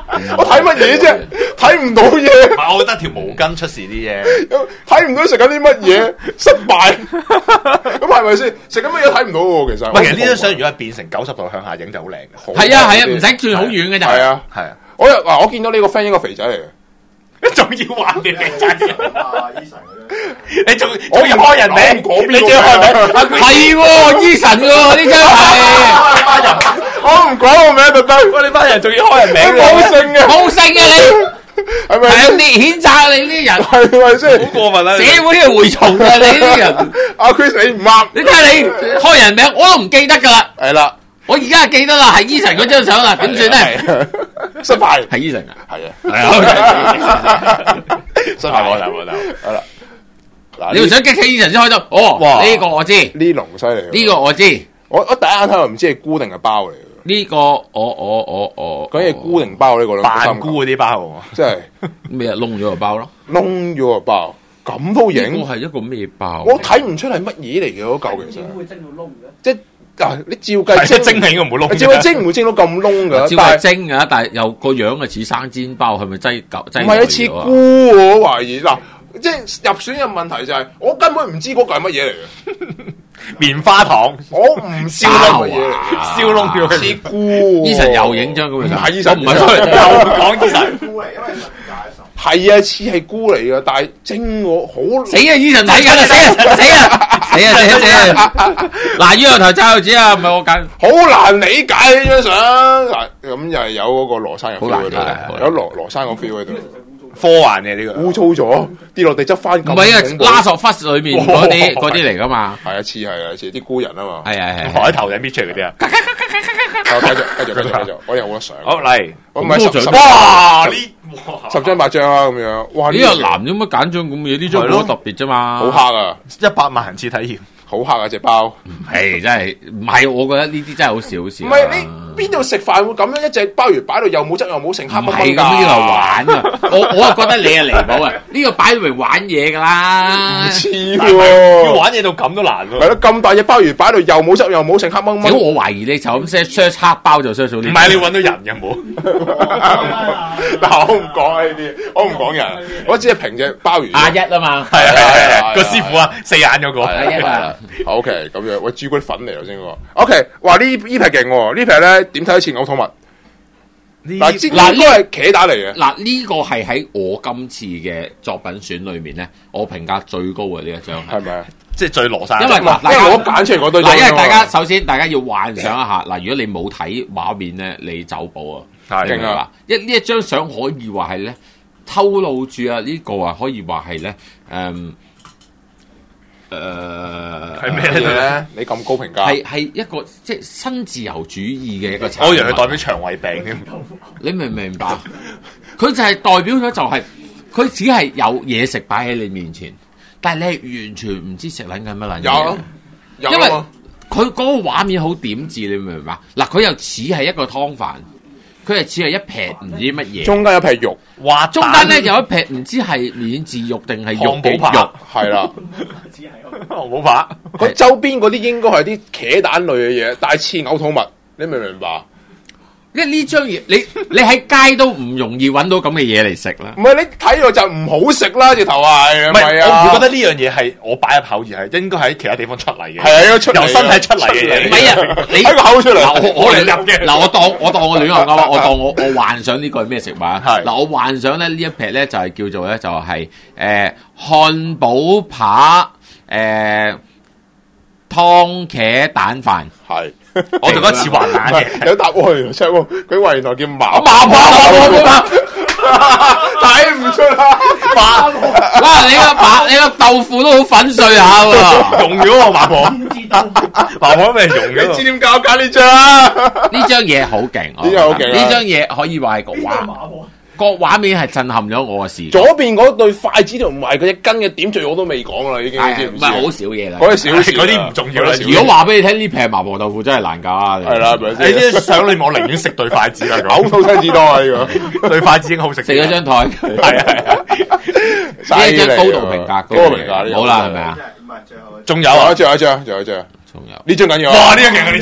我睇乜嘢啫？睇唔到嘢。 唔係，我覺得條毛巾出事啲嘢， 睇唔到食緊啲乜嘢，失敗。咁係咪先？食緊乜嘢睇唔到喎？其實。 唔係，其實呢張相如果係變成九十度向下影就好靚嘅。 係啊係啊，唔使轉好遠嘅咋。 係啊係啊。 我又嗱，我見到呢個 friend 應該肥仔嚟嘅， 仲要話你肥仔。 啊，Eason 你仲我要開人名，你仲要開名？ 係喎，Eason 喎，呢張係。 我唔講個名特登。 喂，你班人仲要開人名？ 冇姓嘅， 冇性嘅你， 係咪？ 強烈譴責你呢啲人， 係咪先？ 好過分啊！ 社會嘅蛔蟲啊！你呢啲人， 阿 Chris 你唔啱。 你睇下你開人名，我都唔記得噶啦。 係啦， 我而家記得啦，係 Eason 嗰張相啦，點算咧？ 失敗。 係 Eason 啊， 係啊， 係啊， 失敗我就我就係啦。嗱， 你又想激起 Eason 先開到？哦， 哇呢個我知， 呢龍犀利。 呢個我知， 我我第一眼睇唔知係菇定係包嚟嘅。 呢個我我我我， 究竟係菇定包呢個咧？ 扮菇嗰啲包， 即係咩啊？窿咗個包咯， 窿咗個包，咁都呢個影。 係一個咩包？ 我睇唔出係乜嘢嚟嘅嗰嚿其實。 點會蒸到窿嘅？ 即係啊！你照計即係蒸起個唔會窿。 照計蒸唔會蒸到咁窿㗎。 照係蒸㗎，但係又個樣係似生煎包，係咪擠嚿擠？ 唔係一似菇喎，我懷疑嗱。即係入選嘅問題就係，我根本唔知嗰個係乜嘢嚟嘅。 棉花糖， 我唔燒窿乜嘢嚟嘅， 燒窿叫佢似菇。 Eason 又影張咁嘅相， 唔係 Eason， 唔係又講 Eason。 菇嚟，因為神界神。 係啊，似係菇嚟嘅，但係蒸我好死啊！Eason 睇緊啦，死啊！死啊！死啊！死啊！死啊！嗱，呢個頭揸號子啊，唔係我揀。 好難理解呢張相。嗱，咁又係有嗰個羅山嘅 feel 喺度好難， 有羅羅山個 feel 喺度。 科幻嘅呢個污糟咗，跌落地執翻咁。 唔係啊，拉索忽裏面嗰啲嗰啲嚟噶嘛。 係啊，似係啊，似啲孤人啊嘛。 係係係。 海頭頂搣出嚟嗰啲啊。 繼續繼續繼續繼續，我有好多相。 好嚟， 我唔係十十哇呢十張八張啊咁樣。哇！ 呢個男點解揀張咁嘅嘢？呢張好特別啫嘛。 好黑啊！ 一百萬人次體驗， 好黑啊隻包。 係真係唔係？我覺得呢啲真係好少好少。 唔係你邊度食飯會咁樣一隻鮑魚擺到又冇汁又冇剩，黑唔掹掹㗎。 係咁呢度玩啊！我我啊覺得你係離譜啊！呢個擺嚟玩嘢㗎啦。 唔似要喎。 玩嘢到咁都難喎。 係咯，咁大隻鮑魚擺到又冇汁又冇剩，黑掹如果掹。 我懷疑你就咁 search search 黑包就 search 到呢。 唔係你揾到人有冇？ 嗱，我唔講啊呢啲，我唔講人，我只係評隻鮑魚。 阿一啊嘛。 係啊係係啊啊，個師傅啊，四眼嗰個。 阿一啊。 O K，咁樣喂朱古力粉嚟頭先嗰個。O K，話呢呢劈勁喎，呢劈咧點睇都似嘔吐物。嗱， 呢嗱呢個係茄打嚟嘅。 嗱，呢個係喺我今次嘅作品選裏面咧，我評價最高嘅呢一張係咪啊？ 即係最羅晒。 因為嗱，大家因為我揀出嚟嗰堆張嗱，因為大家啊嘛首先大家要幻想一下，嗱，如果你冇睇畫面咧，你走寶啊， 係你明白勁啊？ 一呢一張相可以話係咧透露住啊呢個啊可以話係咧誒誒係咩乜嘢咧？你咁高評價？ 係係一個即係新自由主義嘅一個產品。 我以為佢代表腸胃病添。 你明唔明白？佢就係代表咗就係、佢只係有嘢食擺喺你面前，但係你係完全唔知食撚緊乜撚嘢。 有有因為啊佢嗰個畫面好點字，你明唔明白？嗱，佢又似係一個湯飯，佢係似係一劈唔知乜嘢， 中間有劈肉， 哇！ 中間咧有一劈唔知係免治肉定係肉嘅漢堡扒肉， 係啦。 只係漢堡扒。 佢周邊嗰啲應該係啲茄蛋類嘅嘢，但係似嘔吐物，你明唔明白？ 因為呢張嘢你你喺街都唔容易揾到咁嘅嘢嚟食啦唔。係你睇到就唔好食啦，直頭係唔係， 咪啊？ 我唔會覺得呢樣嘢係我擺入口，而係應該喺其他地方出嚟嘅。 係啊，應該出嚟嘅由身體出嚟嘅嘢。 唔係啊，你喺個口出嚟嗱，我我我嚟入嘅嗱，我當我當我亂咁講，我當我我幻想呢個係咩食物啊？ 係嗱，我幻想咧呢一撇咧就係叫做咧就係誒漢堡扒誒湯茄蛋飯。 係， 我就覺得似滑蛋嘅。 有答案喎，出喎，佢話原來叫麻麻婆麻婆麻睇唔出啦，麻哇！你個麻你個豆腐都好粉碎下喎。 溶咗喎麻婆， 點知道？ 麻婆咪溶你知咗。 點搞揀呢張啊？ 呢張嘢好勁， 呢張好勁啊呢張嘢可以話係個畫麻婆個畫面係震撼咗我嘅視覺。 左邊嗰對筷子同埋嗰隻根嘅點綴我都未講啦，已經係知唔知啊？ 唔係好少嘢啦？ 嗰啲小事啊， 嗰啲唔重要啦嗰啲小事如果話俾你聽呢劈麻婆豆腐真係難搞啊！ 係啦，係咪你先？ 啲相裏面我寧願食對筷子啦， 嘔咁吐西子多啊呢個， 對筷子已經好食。 食咗張台， 係啊係啊， 呢一張高度評價， 高度評價呢個好啦，係咪啊？ 唔係最後仲有啊仲有一張，仲有一張，仲有一張， 仲有呢張緊要啊！ 哇！呢樣勁啊呢張。 嗱，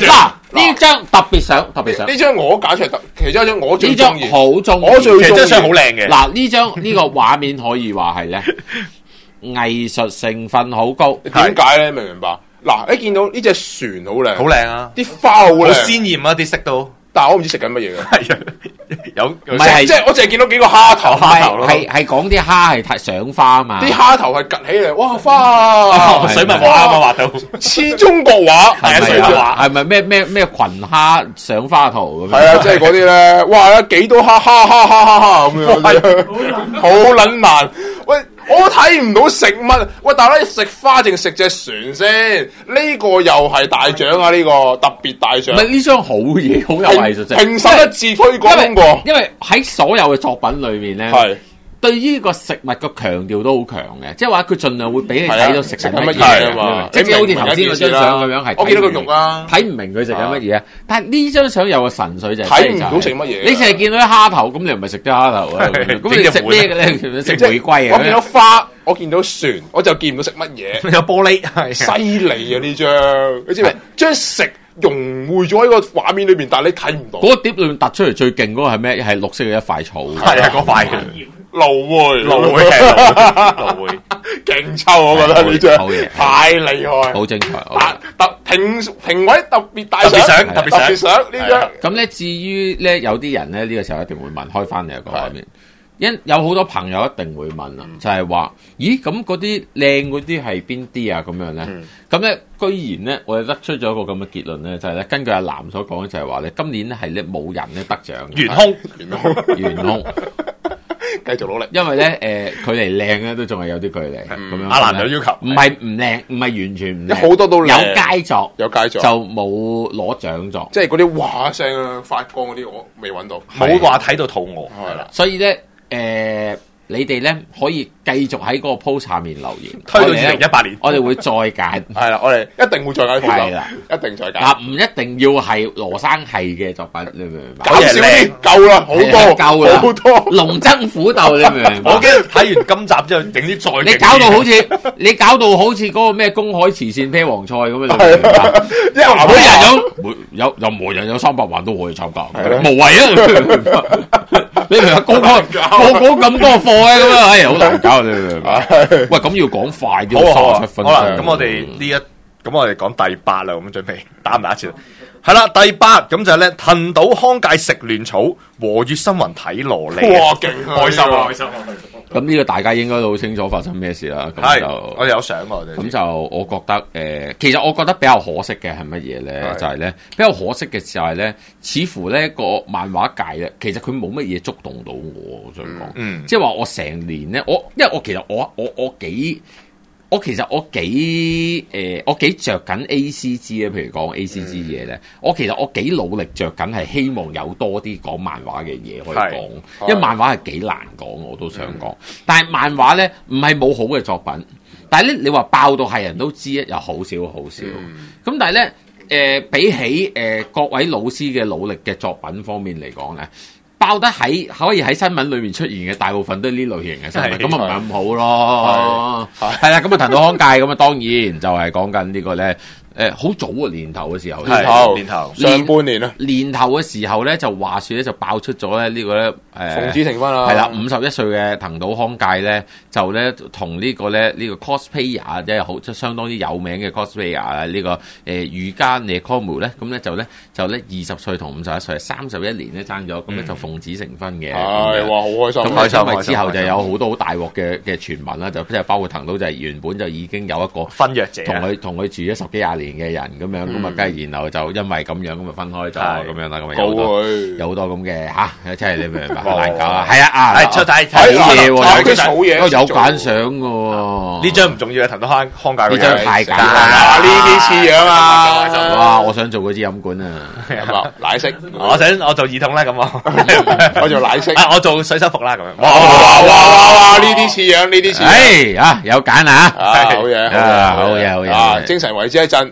呢張特別相，特別相。 呢張我揀出嚟，其中一張我最呢張中意， 好中意， 我最中意。 其實張相好靚嘅。 嗱，呢張呢個畫面可以話係咧藝術成分好高。 點解咧？明唔明白？嗱，你見到呢隻船好靚， 好靚啊！ 啲花好好靚， 鮮豔啊！啲色都， 但係我唔知食緊乜嘢嘅。 係啊，有唔係即係我淨係見到幾個蝦頭， 蝦頭咯係係講啲蝦係太賞花啊嘛， 啲蝦頭係趌起嚟，哇花！ 水墨畫啊嘛畫到， 似中國畫， 係啊水墨畫， 係咪咩咩咩群蝦賞花圖咁樣？ 係啊，即係嗰啲咧，哇！幾多蝦蝦蝦蝦蝦蝦咁樣，好撚難。喂，我睇唔到食乜。喂，大佬，你食花定食隻船先？呢個又係大獎啊！呢個特別大獎。 唔係呢張好嘢，好有藝術性， 平心一致推廣通過。 因為喺所有嘅作品裏面咧， 係對於個食物個強調都好強嘅，即係話佢盡量會俾你睇到食緊乜乜嘢嘢啊嘛。 即係好似頭先嗰張相咁樣係。 我見到個肉啊， 睇唔明佢食緊乜嘢啊！但係呢張相有個神髓就係睇唔到食乜嘢。 你淨係見到啲蝦頭，咁你唔係食啲蝦頭啊？咁你食咩嘅咧？食玫瑰啊！ 我見到花，我見到船，我就見唔到食乜嘢。 有玻璃，係犀利啊！呢張，你知唔知？將食融匯咗喺個畫面裏邊，但係你睇唔到。 嗰個碟裏面突出嚟最勁嗰個係咩？係綠色嘅一塊草。 係啊，嗰塊蘆薈， 蘆薈係蘆薈， 勁抽我覺得呢張好嘢， 太厲害， 好精彩。 特評評委特別大特別獎， 獎特別別獎呢張。 咁咧，至於咧有啲人咧呢個時候一定會問，開翻嚟一個畫面。因有好多朋友一定會問啊，就係話：咦，咁嗰啲靚嗰啲係邊啲啊？咁樣咧，咁咧居然咧，我哋得出咗一個咁嘅結論咧，就係咧，根據阿南所講咧，就係話咧，今年咧係咧冇人咧得獎， 懸空， 懸空， 懸空， 繼續努力。 因為咧誒，距離靚咧都仲係有啲距離咁樣。 阿南有要求， 唔係唔靚，唔係完全唔靚， 好多都靚有佳作， 有佳作就冇攞獎作， 即係嗰啲哇聲啊發光嗰啲，我未揾到， 冇話睇到肚餓， 係啦。 所以咧。誒、呃，你哋咧可以繼續喺嗰個 post 下面留言， 推到二零一八年， 我哋會再揀。 係啦，我哋一定會再揀。 係啦， 一定再揀。 嗱，唔一定要係羅生係嘅作品，你明唔明白？ 搞少啲，夠啦，好多， 夠啦， 好多。 龍爭虎鬥，你明唔明白？ 我驚睇完今集之後，整啲再你搞到好似，你搞到好似嗰個咩公海慈善啤黃菜咁樣，你明唔明白？ 因為每人有，有任何人有三百萬都可以參加，無謂啊！你明唔明？個個個個咁多貨嘅咁樣，哎呀，好難搞你明唔明？喂，咁要講快啲， 好啊， 三十七分。 好啦，咁我哋呢一，咁我哋講第八啦，咁準備打唔打一次？係啦，第八咁就係咧，騰島康介食亂草，和月新雲睇蘿莉。 哇，勁開心啊！開心啊！ 咁呢個大家應該都好清楚發生咩事啦。咁就我哋有相我哋。 咁就我覺得誒、呃，其實我覺得比較可惜嘅係乜嘢咧？就係咧比較可惜嘅就係咧，似乎咧個漫畫界咧，其實佢冇乜嘢觸動到我。我想講， 嗯， 即係話我成年咧，我因為我其實我我我幾。我其實我幾誒、呃，我幾着緊 A C G 咧，譬如講 A C G 嘢咧，我其實我幾努力着緊係希望有多啲講漫畫嘅嘢可以講，因為漫畫係幾難講，我都想講。但係漫畫咧唔係冇好嘅作品，但係咧你話爆到係人都知咧，又好少好少。咁、嗯、但係咧誒，比起誒、呃、各位老師嘅努力嘅作品方面嚟講咧。爆得喺可以喺新聞裏面出現嘅大部分都係呢類型嘅新聞，咁啊唔係咁好咯。係啦，咁啊騰島康介咁啊，當然就係講緊呢個咧。誒好早啊，年頭嘅時候， 年頭年頭上半年啊， 年頭嘅時候咧就話説咧就爆出咗咧呢個咧誒奉子成婚啦， 係啦，五十一歲嘅騰島康介咧就咧同呢個咧呢個 cosplayer 即係好即係相當之有名嘅 cosplayer 啊呢個誒瑜伽 Nekomu 咧咁咧就咧就咧二十歲同五十一歲三十一年咧爭咗，咁咧就奉子成婚嘅。 係哇，好開心， 咁開心，因為之後就有好多好大鑊嘅嘅傳聞啦，就即係包括騰島就係原本就已經有一個婚約者， 同佢同佢住咗十幾廿年嘅人咁樣。咁啊，梗係然後就因為咁樣咁啊分開咗咁樣啦，咁啊有好多有好多咁嘅嚇，即係你明唔明白？好難搞啊！係啊啊！ 出睇睇嘢喎， 有草嘢， 有揀相嘅喎。 呢張唔重要嘅，騰島康康介呢張太簡單啦，呢啲似樣啊！ 哇！我想做嗰支飲管啊， 奶色。 我想我做耳筒啦，咁我我做奶色。 我做水手服啦，咁樣。 哇哇哇哇！呢啲似樣，呢啲似。 誒啊，有揀啊！ 好嘢， 好嘢，好嘢， 啊！精神為之一振。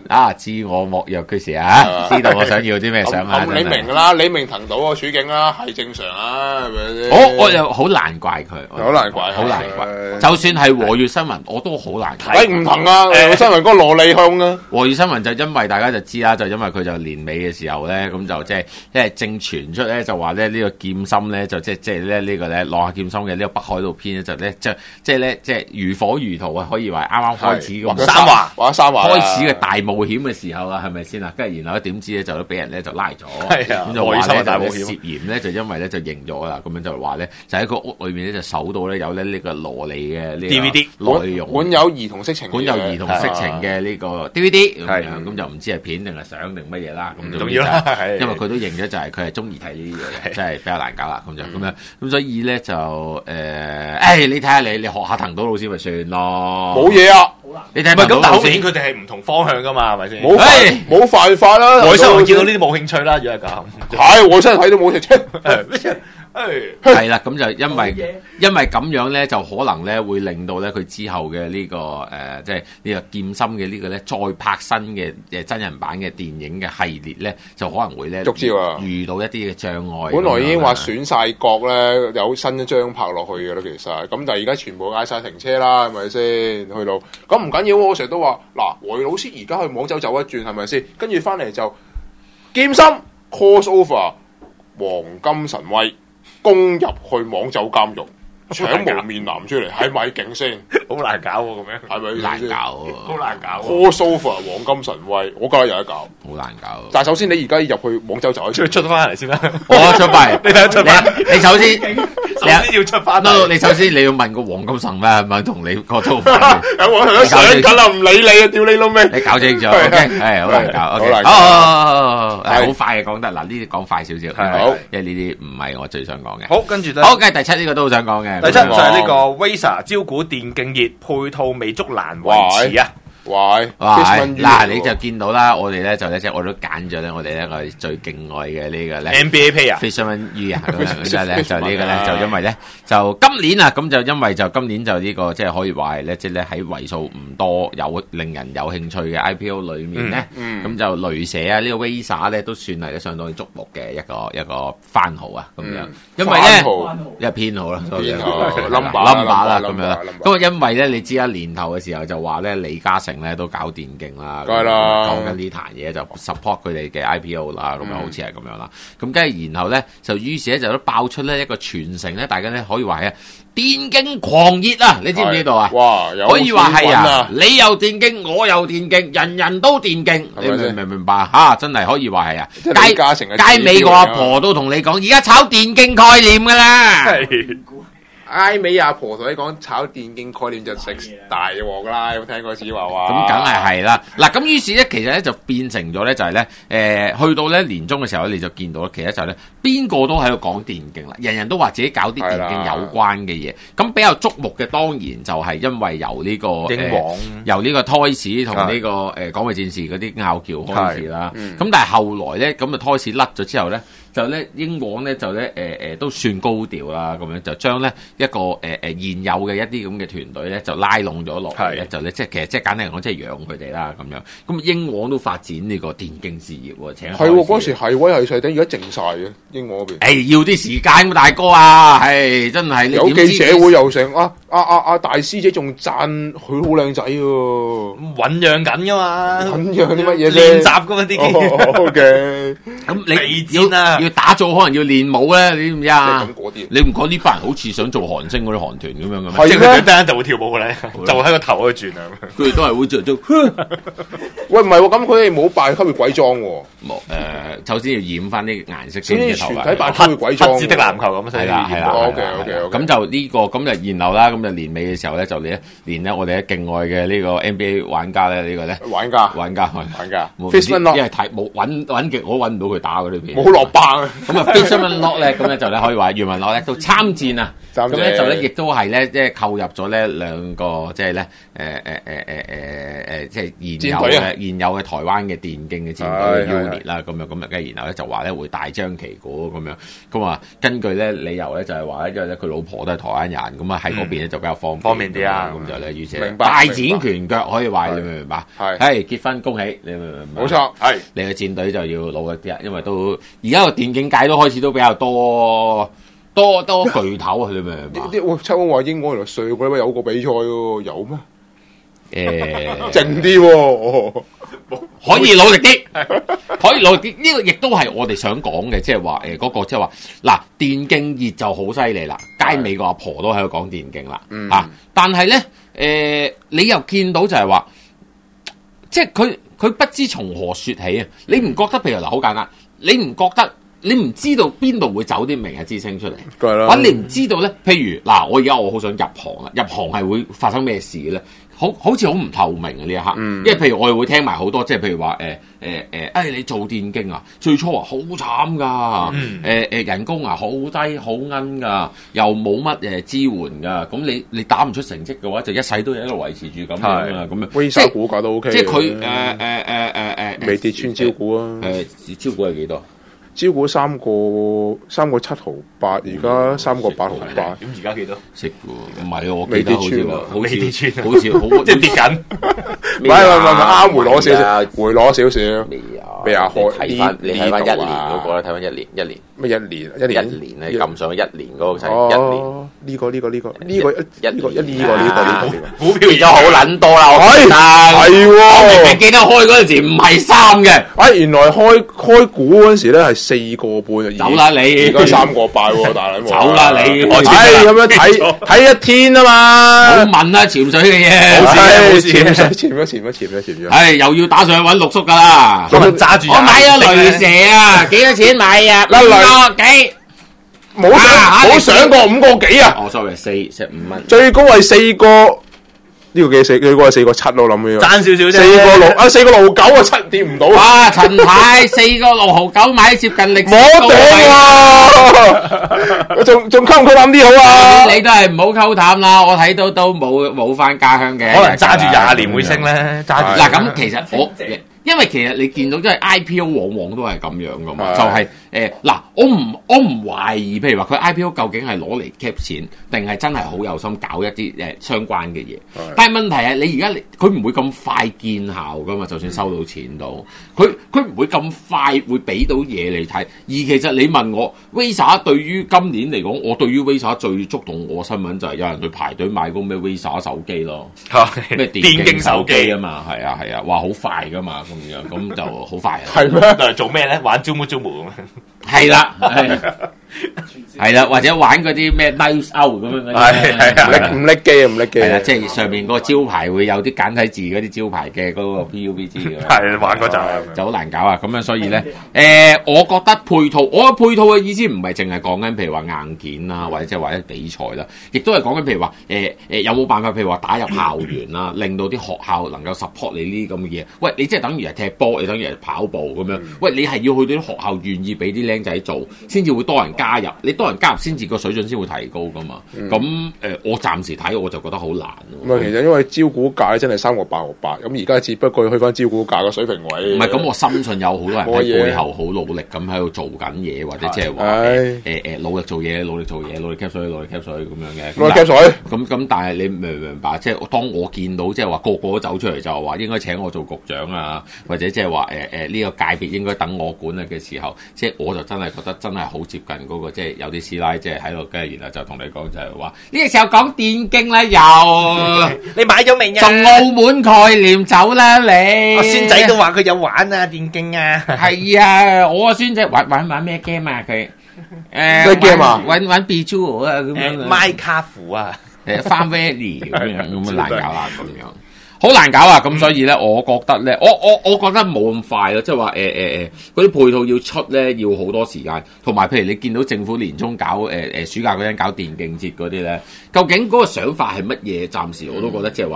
啊，知我莫若佢時啊，知道我想要啲咩相啊。 咁你明啦，你明騰到個處境啦，係正常啊，係咪先？ 我我又好難怪佢， 好難怪， 好難怪。就算係和悅新聞，我都好難睇。 喂，唔同啊！誒，新聞嗰個羅利控啊， 和悅新聞就因為大家就知啦，就因為佢就年尾嘅時候咧，咁就即係因為正傳出咧，就話咧呢個劍心咧，就即係即係咧呢個咧浪客劍心嘅呢個北海道篇咧，就咧即係即係咧即係如火如荼啊，可以話啱啱開始咁三華或者三華開始嘅大冒險嘅時候啊，係咪先啊？跟住然後點知咧就都俾人咧就拉咗， 係啊， 咁就話咧大冒險涉嫌咧就因為咧就認咗啦，咁樣就話咧就喺個屋裏面咧就搜到咧有咧呢個羅莉嘅呢 D V D 內容， 管有兒童色情， 管有兒童色情嘅呢個 D V D 咁樣，咁就唔知係片定係相定乜嘢啦。咁重要啦， 因為佢都認咗就係佢係中意睇呢啲嘢，真係比較難搞啦。咁就咁樣，咁所以咧就誒，誒你睇下你你學下騰島老師咪算咯， 冇嘢啊。 你睇唔係咁，但好好明顯佢哋係唔同方向噶嘛，係咪先？ 冇犯冇犯法啦。 外星人見到呢啲冇興趣啦，如果係咁。 係外星人睇到冇興趣。 係啦，咁就因為因為咁樣咧，就可能咧會令到咧佢之後嘅呢、這個誒，即係呢個劍心嘅呢個咧再拍新嘅誒真人版嘅電影嘅系列咧，就可能會咧觸礁啊， 遇到一啲嘅障礙。 本來已經話選晒角咧，有新一張拍落去嘅啦，其實咁，但係而家全部嗌晒停車啦，係咪先？去到咁唔緊要，我成日都話嗱，黃老師而家去網走走一轉，係咪先？跟住翻嚟就劍心 cross over 黃金神威。攻入去網走監獄，搶無面男出嚟，係咪勁先？ 好難搞喎，咁樣係咪難搞？ 好難搞。 Call Sofa 黃金神威，我覺得有得搞， 好難搞。 但係首先你而家入去網走走， 出出翻嚟先啦。 我出翻， 你睇出翻。 你首先首先要出翻。 no， 你首先你要問個黃金神咩？係咪同你個操？ 我同佢上緊啦，唔理你啊！屌你老味！ 你搞清楚，OK，係好難搞，OK，好，好快嘅講得嗱，呢啲講快少少， 好， 因為呢啲唔係我最想講嘅。 好，跟住咧， 好，跟住第七呢個都好想講嘅。 第七就係呢個 Razer 招股電競熱，配套未足難維持啊！ 喂， 哇！嗱，你就見到啦，我哋咧就咧即係我都揀咗咧，我哋咧我哋最敬愛嘅呢個咧 N B A player Fisherman U 啊，咁樣咁咧就呢個咧就因為咧就今年啊，咁就因為就今年就呢個即係可以話係咧，即係咧喺為數唔多有令人有興趣嘅 I P O 裏面咧，咁就雷蛇啊呢個 Razer 咧都算係相當之矚目嘅一個一個番號啊，咁樣，因為咧一個編號啦，number number 啦咁樣，咁啊因為咧你知啦，年頭嘅時候就話咧李嘉誠咧都搞電競啦， 梗係啦， 講緊呢壇嘢就 support 佢哋嘅 I P O 啦，咁樣好似係咁樣啦。咁跟住然後咧，就於是咧就都爆出咧一個傳承咧，大家咧可以話係電競狂熱啊！你知唔知道啊？ 哇， 可以話係啊！你又電競，我又電競，人人都電競，你明唔明白吓？真係可以話係啊！街街尾個阿婆都同你講，而家炒電競概念噶啦。 挨尾阿婆同你講炒電競概念就食大鑊噶啦，有冇聽過子華話？ 咁梗係係啦，嗱咁於是咧，其實咧就變成咗咧就係咧，誒去到咧年中嘅時候咧，你就見到咧，其實就係咧邊個都喺度講電競啦，人人都話自己搞啲電競有關嘅嘢。咁比較矚目嘅當然就係因為由呢個英皇、呃、 由呢個胎史同呢個誒港衛戰士嗰啲拗撬開始啦。咁但係後來咧，咁啊胎史甩咗之後咧。就咧英皇咧就咧誒誒都算高調啦，咁樣就將咧一個誒誒、呃、現有嘅一啲咁嘅團隊咧就拉攏咗落嚟咧，就咧即係其實即係簡單嚟講，即係養佢哋啦咁樣。咁英皇都發展呢個電競事業喎，請係喎嗰時係威係勢，等而家靜晒嘅英皇嗰邊。 誒、哎、要啲時間㗎大哥啊，係真係有記者會又成啊啊啊啊大師姐仲讚佢好靚仔喎， 醖釀緊㗎嘛， 醖釀啲乜嘢練習㗎嘛啲。 O K， 咁你要啊要打造可能要練舞咧，你知唔知啊？你唔講呢班人好似想做韓星嗰啲韓團咁樣嘅咩？ 即係佢哋突然間就會跳舞嘅咧，就喺個頭嗰度轉啊！ 佢哋都係會做做。 喂，唔係喎，咁佢哋冇扮吸血鬼裝喎。 冇誒，首先要染翻啲顏色先嘅頭全體扮吸血鬼裝， 黑子的籃球咁係啦係啦。 O K O K， 咁就呢個咁就然後啦，咁就年尾嘅時候咧，就咧連咧我哋喺境外嘅呢個 N B A 玩家咧，呢個咧玩家玩家玩家， 因為睇冇揾揾極我揾唔到佢打嗰啲片， 冇落班棒。 咁啊 Fisherman Lock 咧，咁咧就咧可以話余文樂咧都參戰啊。咁咧就咧，亦都係咧，即係購入咗咧兩個，即係咧，誒誒誒誒誒誒，即係現有嘅現有嘅台灣嘅電競嘅戰隊 unit 啦，咁樣咁啊，跟住然後咧就話咧會大張旗鼓咁樣，咁啊根據咧理由咧就係話咧，因為咧佢老婆都係台灣人，咁啊喺嗰邊咧就比較方方便啲啊， 咁就咧於是明白大展拳腳可以話，你明唔明白？ 係， 係結婚恭喜，你明唔明白？ 冇錯，係你嘅戰隊就要努力啲啊，因為都而家個電競界都開始都比較多。多多巨頭啊！你明唔明白？ 啲啲秋安話英國原來上個禮拜有個比賽喎，有咩？ 誒， 靜啲喎， 可以努力啲，可以努力啲。呢個亦都係我哋想講嘅，即係話誒嗰個即係話嗱，電競熱就好犀利啦，街尾個阿婆都喺度講電競啦， 嗯、 啊！但係咧誒，你又見到就係話，即係佢佢不知從何説起啊！你唔覺得譬如嗱，好簡單，你唔覺得？你唔知道邊度會走啲明日之星出嚟，或者你唔知道咧？譬如嗱，我而家我好想入行啦，入行係會發生咩事嘅咧？好好似好唔透明啊呢一刻，嗯、因為譬如我哋會聽埋好多，即係譬如話誒誒誒，誒你做電競啊，最初啊好慘㗎，誒誒、嗯呃、人工啊好低好奀㗎，又冇乜誒支援㗎，咁你你打唔出成績嘅話，就一世都喺度維持住咁樣啊，咁樣。 威莎股價都 OK， 即係佢誒誒誒誒誒未跌穿招股啊， 誒、呃、招股係幾多？ 招股三個三個七毫八，而家三個八毫八。 咁而家幾多？ 識喎，唔係我記得好似好未跌穿， 好似好即係跌緊。 唔係唔係唔係，啱回攞少少，回攞少少。 未啊？ 未啊？開睇翻你睇翻一年嗰個啦，睇翻一年一年。 咩一年？一年一年咧撳上去一年嗰個就一年。 呢個呢個呢個呢個一呢個一呢個呢個呢個股票變咗好撚多啦，我係係喎。 你記得開嗰陣時唔係三嘅， 哎原來開開股嗰陣時咧係四個半啊， 走啦你， 而家三個八喎，大佬。 走啦你， 係咁樣睇睇一天啊嘛。 好問啊潛水嘅嘢， 係潛水潛咗潛咗潛咗潛咗。 係又要打上去揾六叔噶啦， 咁揸住。 我買咗雷蛇啊，幾多錢買啊？五個幾？ 冇上冇上過五個幾啊？ 哦，sorry，四十五蚊， 最高係四個，呢個幾四？最高係四個七咯，諗嘅。 爭少少啫。 四個六啊，四個六九啊，七跌唔到。 哇！陳太四個六毫九買接近歷史高位喎，仲仲溝唔溝淡啲好啊？ 你都係唔好溝淡啦，我睇到都冇冇翻家鄉嘅。 可能揸住廿年會升咧，揸住。 嗱咁其實我。因為其實你見到即係 I P O 往往都係咁樣噶嘛，就係誒嗱，我唔我唔懷疑，譬如話佢 I P O 究竟係攞嚟 cap 錢，定係真係好有心搞一啲誒、呃、相關嘅嘢。但係問題係你而家佢唔會咁快見效噶嘛，就算收到錢都，佢佢唔會咁快會俾到嘢你睇。而其實你問我 Visa 對於今年嚟講，我對於 Visa 最觸動我新聞就係有人去排隊買嗰咩 Visa 手機咯，咩電競手機啊嘛，係啊係啊，話好快噶嘛。咁樣咁就好快啊！ 係咩？ 嚟做咩咧？玩招募招募咁啊？ 係啦，係啦，或者玩嗰啲咩 Knives Out 咁樣嗰啲， 係係啊， 唔拎機啊，唔拎機。 係啦，即係上面嗰個招牌會有啲簡體字嗰啲招牌嘅嗰個 P U B G 嘅， 係玩嗰陣就好難搞啊！咁樣所以咧，誒，我覺得配套，我嘅配套嘅意思唔係淨係講緊譬如話硬件啦，或者即係話啲比賽啦，亦都係講緊譬如話誒誒有冇辦法譬如話打入校園啦，令到啲學校能夠 support 你呢啲咁嘅嘢。喂，你即係等於係踢波，你等於係跑步咁樣。喂，你係要去到啲學校願意俾啲僆仔做，先至會多人加入。你多人加入先至個水準先會提高噶嘛。咁誒、嗯呃，我暫時睇我就覺得好難。 咁啊，其實因為招股價真係三個八毫八，咁而家只不過去翻招股價個水平位。唔係咁，我深信有好多人喺背後好努力咁喺度做緊嘢，或者即係話誒誒努力做嘢，努力做嘢，努力 cap 水，努力 cap 水咁樣嘅。 努力 cap 水。 咁咁，但係你明唔明白？即係當我見到即係話個個都走出嚟就話應該請我做局長啊，或者即係話誒誒呢個界別應該等我管理嘅時候，即係我就真係覺得真係好接近嗰、那個即係有啲師奶即係喺度跟住，然後就同你講就係話呢個時候講電競啦，又你買咗未啊？ 從澳門概念走啦你。 我孫仔都話佢有玩啊電競啊。 係啊，我個孫仔玩玩玩咩 game 啊佢？誒咩 game 啊？ 玩玩 Bejeweled 啊咁樣。 誒，Minecraft 啊， 誒，Farm Valley 咁樣咁難搞啊咁樣。好難搞啊！咁所以咧，我覺得咧，我我我覺得冇咁快咯，即係話誒誒誒，嗰啲配套要出咧，要好多時間，同埋譬如你見到政府年中搞誒誒、呃、暑假嗰陣搞電競節嗰啲咧，究竟嗰個想法係乜嘢？暫時我都覺得即係話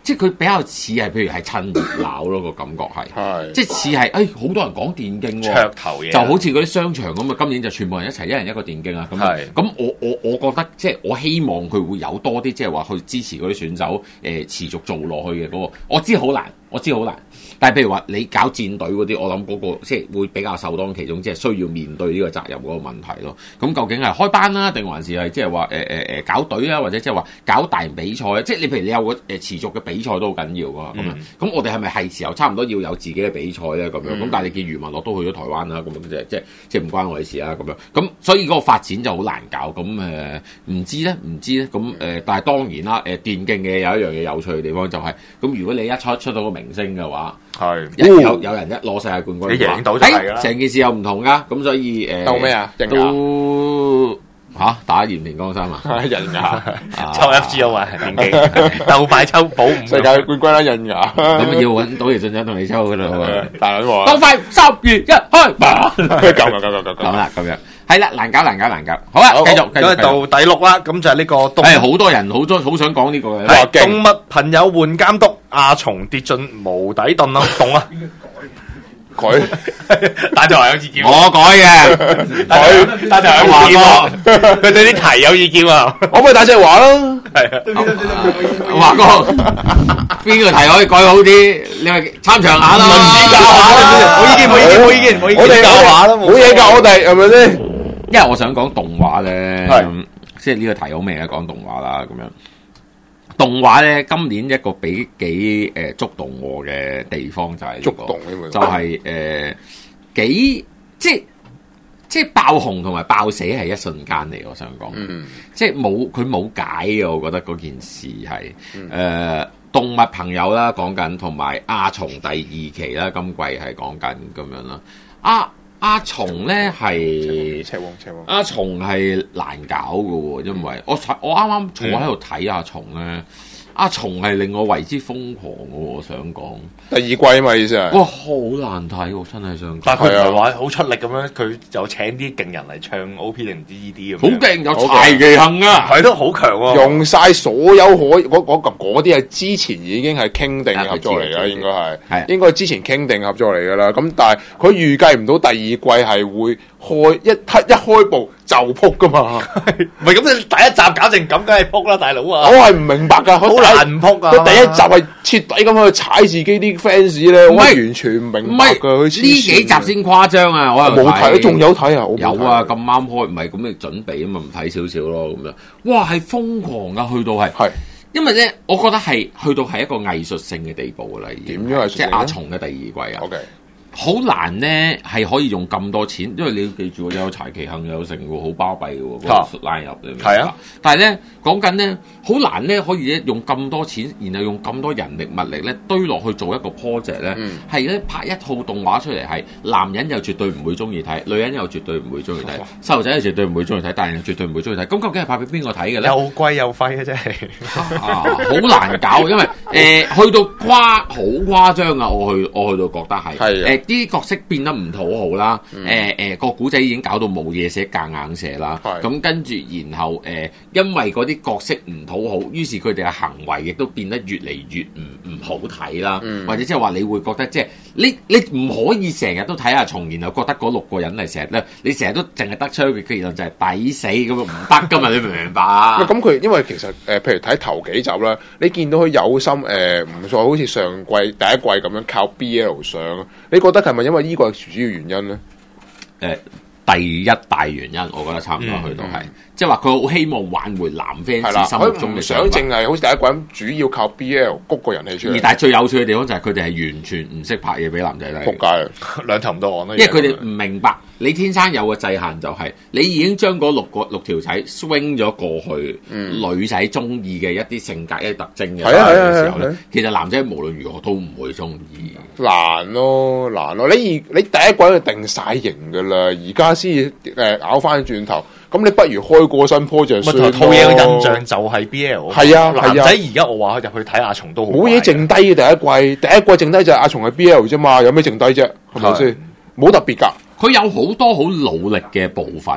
即係佢比較似係，譬如係趁熱鬧咯個感覺係， 係即係似係，誒好多人講電競喎， 噱頭嘢， 就好似嗰啲商場咁啊！今年就全部人一齊，一人一個電競啊！咁係咁我我我覺得即係我希望佢會有多啲，即係話去支持嗰啲選手誒、呃、持續做落去嘅嗰、嗰個。我知好難，我知好難。但係譬如話你搞戰隊嗰啲，我諗嗰、嗰個即係會比較首當其衝，即係需要面對呢個責任嗰個問題咯。咁究竟係開班啦，定還是係即係話誒誒誒搞隊啊，或者即係話搞大型比賽啊？即係你譬如你有個誒持續嘅比賽都好緊要㗎嘛。咁樣咁我哋係咪係時候差唔多要有自己嘅比賽咧？咁樣咁、嗯、但係你見余文樂都去咗台灣啦，咁樣即係即係即係唔關我哋事啦。咁樣咁所以嗰個發展就好難搞。咁誒唔知咧，唔知咧。咁誒、呃，但係當然啦。誒、呃、電競嘅有一樣嘢有趣嘅地方就係、是，咁如果你一出出到個明星嘅話， 係有有有人一攞世界冠軍， 你贏到就係啦。 成件事又唔同噶。咁所以誒， 鬥咩啊？ 都嚇打炎田江山啊！ 人牙抽 F G O 啊，電競鬥快抽保五世界冠軍啦，人牙咁要揾賭業進長同你抽噶啦喎， 大撚喎！ 鬥快十月一開， 夠夠夠夠夠咁啦，咁樣係啦，難搞難搞難搞。好啦，繼續繼續到第六啦，咁就係呢個動誒，好多人好多好想講呢個嘅。 係動物朋友換監督，阿松跌進無底洞咯，洞啊！ 改， 大頭有意見， 我改嘅， 改，大頭有意見喎，佢對啲題有意見喎， 我咪大隻話咯， 係啊， 華哥，邊個題可以改好啲？你話參詳下啦， 教下啦，冇意見冇意見冇意見冇意見， 我哋教下啦， 冇嘢教我哋係咪先？ 因為我想講動畫咧， 係即係呢個題好明啊，講動畫啦咁樣。動畫咧，今年一個比幾誒觸動我嘅地方就係、這個、 觸動， 就係、是、誒、呃、幾即係即係爆紅同埋爆死係一瞬間嚟，我想講， 嗯、 即係冇佢冇解嘅，我覺得嗰件事係誒、 嗯呃、動物朋友啦講緊，同埋阿松第二期啦，今季係講緊咁樣啦，阿阿松咧係赤王赤王， 阿松係難搞嘅喎，因為我我啱啱坐喺度睇阿松咧，阿松係令我為之瘋狂嘅喎，我想講第二季啊嘛意思係， 哇好難睇喎，真係想講， 但係佢唔係話好出力咁樣，佢就請啲勁人嚟唱 O P 定唔知 E D 咁， 好勁有柴崎幸啊， 係都好強喎， 用晒所有可嗰嗰嗰啲係之前已經係傾定嘅合作嚟啦，應該係， 係應該之前傾定合作嚟噶啦，咁但係佢預計唔到第二季係會開一一開步就撲噶嘛， 唔係咁你第一集搞成咁，梗係撲啦，大佬啊！ 我係唔明白噶， 好難唔撲啊！ 佢第一集係徹底咁去踩自己啲 fans 咧，我完全唔明白噶。佢呢幾集先誇張啊！我冇睇，仲有睇啊！ 有啊，咁啱開，唔係咁你準備啊嘛，唔睇少少咯咁樣。哇，係瘋狂噶，去到係係， 因為咧，我覺得係去到係一個藝術性嘅地步啦，已經。 點樣藝術性？ 即係阿松嘅第二季啊。 OK。 好難咧，係可以用咁多錢，因為你要記住，有柴崎幸有成喎，好巴閉嘅喎，嗰個拉入你係啊， 但係咧講緊咧，好難咧可以咧用咁多錢，然後用咁多人力物力咧堆落去做一個 project 咧，係咧、嗯、拍一套動畫出嚟，係男人又絕對唔會中意睇，女人又絕對唔會中意睇，細路仔又絕對唔會中意睇，大人又絕對唔會中意睇。咁究竟係拍俾邊個睇嘅咧？ 又貴又廢嘅真係， 好難搞，因為誒、呃、去到誇好誇張啊！我去我去到覺得係誒。啲角色變得唔討好啦，誒誒個古仔已經搞到冇嘢寫，夾硬寫啦。咁跟住，然後誒、呃，因為嗰啲角色唔討好，於是佢哋嘅行為亦都變得越嚟越唔唔好睇啦。嗯、或者即係話，你會覺得即係你你唔可以成日都睇下重，然後覺得嗰六個人係成日咧，你成日都淨係得出嘅結論就係抵死咁啊，唔得噶嘛，你明唔明白啊？ 咁佢因為其實誒、呃，譬如睇頭幾集啦，你見到佢有心誒，唔、呃、錯，好似上季第一季咁樣靠 B L 上，你覺得係咪因為呢個係主要原因咧？誒、 呃，第一大原因，我覺得差唔多去到係，嗯、即係話佢好希望挽回男 fans 心目中嘅想法。佢唔想淨係好似第一個人主要靠 B L 谷個人氣出嚟。而但係最有趣嘅地方就係佢哋係完全唔識拍嘢俾男仔睇。仆街， 兩頭唔到岸啦。 因為佢哋唔明白，你天生有個制限就係、是，你已經將嗰六個六條仔 swing 咗過去，嗯、女仔中意嘅一啲性格、一啲特徵嘅時候咧，其實男仔無論如何都唔會中意。 難咯，難咯！你你第一季就定晒型噶啦，而家先至誒咬翻轉頭，咁你不如開過新 project 算咯。 套嘢嘅印象就係 B L， 係啊， 男仔而家我話入去睇阿松都好冇嘢剩低嘅。第一季，第一季剩低就係阿松係 B L 啫嘛，有咩剩低啫？係咪先？冇特別㗎。 佢有好多好努力嘅部分，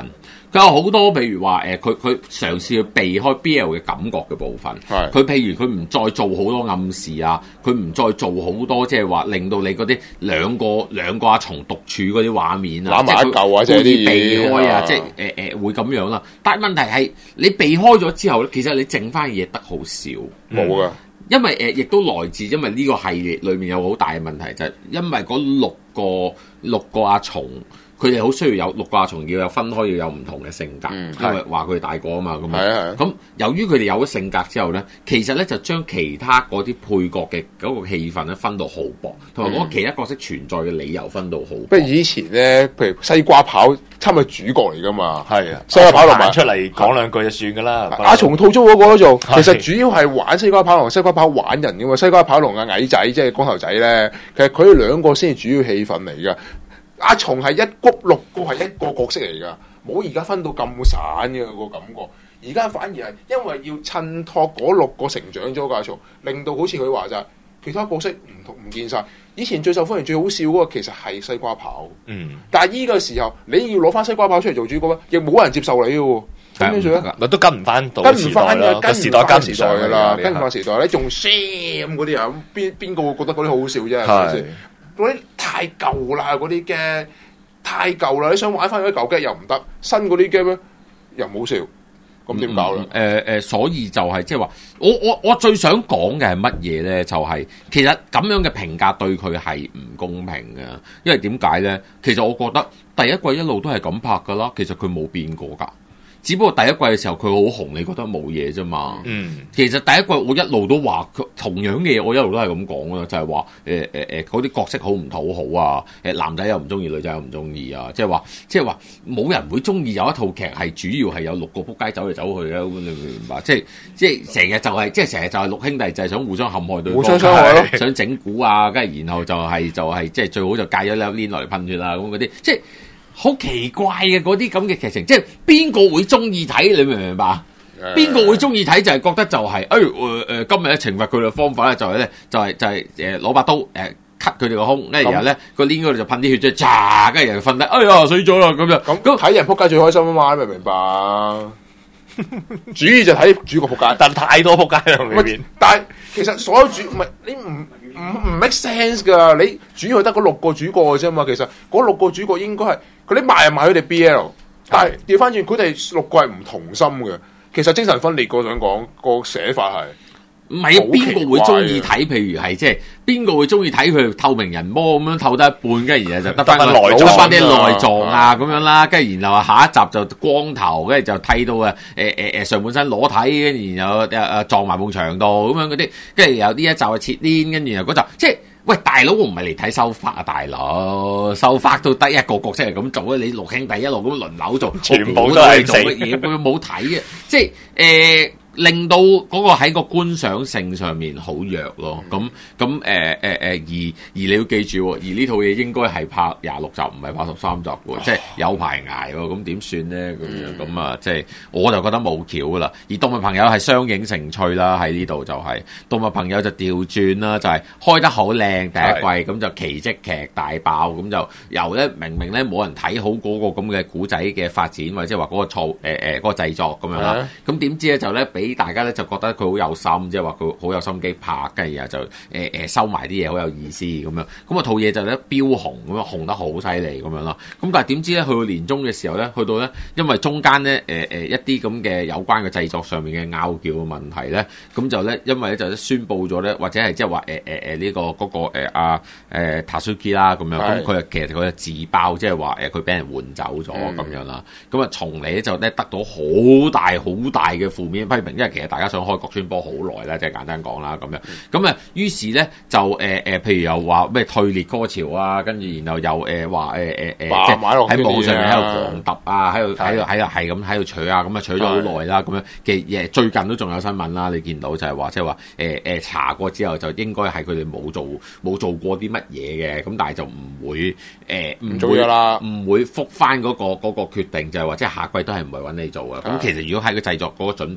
佢有好多譬如話誒，佢佢嘗試去避開 B L 嘅感覺嘅部分。 係佢譬如佢唔再做好多暗示啊，佢唔再做好多即係話令到你嗰啲兩個兩個阿松獨處嗰啲畫面啊， 攬埋一嚿啊，即係啲避開啊， 啊即係誒誒會咁樣啦。但係問題係你避開咗之後咧，其實你剩翻嘅嘢得好少， 冇噶。 因為誒亦、呃、都來自因為呢個系列裏面有好大嘅問題，就係、是、因為嗰六個六個阿松。佢哋好需要有六個阿松要有分開，要有唔同嘅性格， 嗯、 因為話佢哋大個啊嘛，咁啊。 咁由於佢哋有咗性格之後咧，其實咧就將其他嗰啲配角嘅嗰個氣氛咧分到好薄，同埋嗰個其他角色存在嘅理由分到好薄。 不如以前咧，譬如西瓜跑，差唔多主角嚟噶嘛。 係啊， 西瓜跑同埋出嚟講兩句就算噶啦。 阿松吐槽嗰個都做，其實主要係玩西瓜跑龍，西瓜跑玩人噶嘛。西瓜跑龍啊矮仔，即係光頭仔咧，其實佢哋兩個先係主要氣氛嚟噶。阿松係一谷六個係一個角色嚟㗎，冇而家分到咁散嘅個感覺。而家反而係因為要襯托嗰六個成長咗嘅阿松，令到好似佢話就係其他角色唔同唔見晒。以前最受歡迎最好笑嗰個其實係西瓜跑，嗯，但係依個時候你要攞翻西瓜跑出嚟做主角咧，亦冇人接受你嘅喎。咁點算咧？ 都跟唔翻到， 跟唔翻嘅，跟時代跟唔時代㗎啦，跟唔翻時代咧，仲 Sam 嗰啲人，邊邊個會覺得嗰啲好好笑啫？係咪先？嗰啲太舊啦，嗰啲 game 太舊啦，你想玩翻嗰啲舊 game 又唔得，新嗰啲 game 咧又冇笑，咁點搞咧？誒誒、 呃呃，所以就係即係話，我我我最想講嘅係乜嘢咧？就係、是、其實咁樣嘅評價對佢係唔公平嘅，因為點解咧？其實我覺得第一季一路都係咁拍噶啦，其實佢冇變過㗎。只不過第一季嘅時候佢好紅，你覺得冇嘢啫嘛。嗯，其實第一季我一路都話同樣嘅嘢，我一路都係咁講啦，就係話誒誒誒嗰啲角色好唔討好啊，誒男仔又唔中意，女仔又唔中意啊，即係話即係話冇人會中意有一套劇係主要係有六個仆街走嚟走去嘅，你明唔明白？即係即係成日就係、是、即係成日就係六兄弟就係想互相陷害對方， 互相傷害咯， 想整蠱啊，跟住然後就係、是、就係、是、即係最好就戒咗粒黏落嚟噴血啦咁嗰啲，即係。好奇怪嘅嗰啲咁嘅劇情，即係邊個會中意睇？你明唔明白？邊個、uh, 會中意睇？就係、是、覺得就係、是，誒、哎、誒、呃，今日咧懲罰佢嘅方法咧就係、是、咧，就係、是、就係誒攞把刀誒 cut 佢哋個胸，跟住然後咧個鏈嗰度就噴啲血，即係炸，跟住人瞓低，哎呀死咗啦咁樣。咁咁睇人仆街最開心啊嘛，你明唔明白？主要就睇主角仆街， 但太多仆街喺裏邊。 但係其實所有主唔係你唔。唔唔 make sense 噶，你主要得嗰六個主角嘅啫嘛。其實嗰六個主角應該係佢哋賣係賣佢哋 B L， 但係調翻轉佢哋六個係唔同心嘅。其實精神分裂，我想講個寫法係唔係啊？邊個會中意睇？譬如係即係邊個會中意睇佢透明人魔咁樣透得一半，跟住然後就得翻個內得翻啲內臟啊咁樣啦。跟住然後下一集就光頭，跟住就剃到啊誒誒誒上半身裸體，跟住然後誒誒撞埋埲牆度咁樣嗰啲。跟住有呢一集係切鏈，跟住然後嗰集即係。喂，大佬，我唔係嚟睇收發啊，大佬，收發都得一個角色係咁做啊，你六兄弟一路咁輪流做， 全部都係做乜嘢？佢冇睇嘅，即係誒。呃令到嗰個喺個觀賞性上面好弱咯，咁咁誒誒誒，而而你要記住，而呢套嘢應該係拍廿六集，唔係拍十三集喎，即係有排捱喎，咁點算咧？咁樣咁啊，即係我就覺得冇橋噶啦。而動物朋友係雙影成趣啦，喺呢度就係、是、動物朋友就調轉啦，就係、是、開得好靚第一季，咁就奇蹟劇大爆，咁就由咧明明咧冇人睇好嗰個咁嘅古仔嘅發展，或者話嗰個錯誒誒嗰個製作咁樣啦，咁點知咧就咧俾大家咧就覺得佢好有心，即係話佢好有心機拍，跟住然後就誒誒、呃、收埋啲嘢好有意思咁樣，咁啊套嘢就咧飆紅咁樣，紅得好犀利咁樣啦。咁但係點知咧去到年中嘅時候咧，去到咧因為中間咧誒誒一啲咁嘅有關嘅製作上面嘅拗撬嘅問題咧，咁就咧因為咧就宣佈咗咧，或者係即係話誒誒誒呢個嗰、那個誒阿誒 Tatsuki 啦咁樣，咁佢其實佢就自爆，即係話誒佢俾人換走咗咁、嗯、樣啦。咁啊從嚟咧就咧得到好大好大嘅負面批評，因為其實大家想開角川波好耐啦，即係簡單講啦咁樣。咁啊，於是咧就誒誒、呃，譬如又話咩退列歌潮啊，跟住然後又誒話誒誒誒，即係喺網上面喺度狂揼啊，喺度喺度喺度係咁喺度取啊，咁啊取咗好耐啦，咁樣嘅嘢最近都仲有新聞啦，你見到就係話即係話誒誒查過之後就應該係佢哋冇做冇做過啲乜嘢嘅，咁但係就唔會誒唔、呃、會啦，唔會覆翻嗰個嗰個決定，就係話即係下季都係唔係揾你做嘅。咁其實如果喺個製作嗰個準備嗰度都一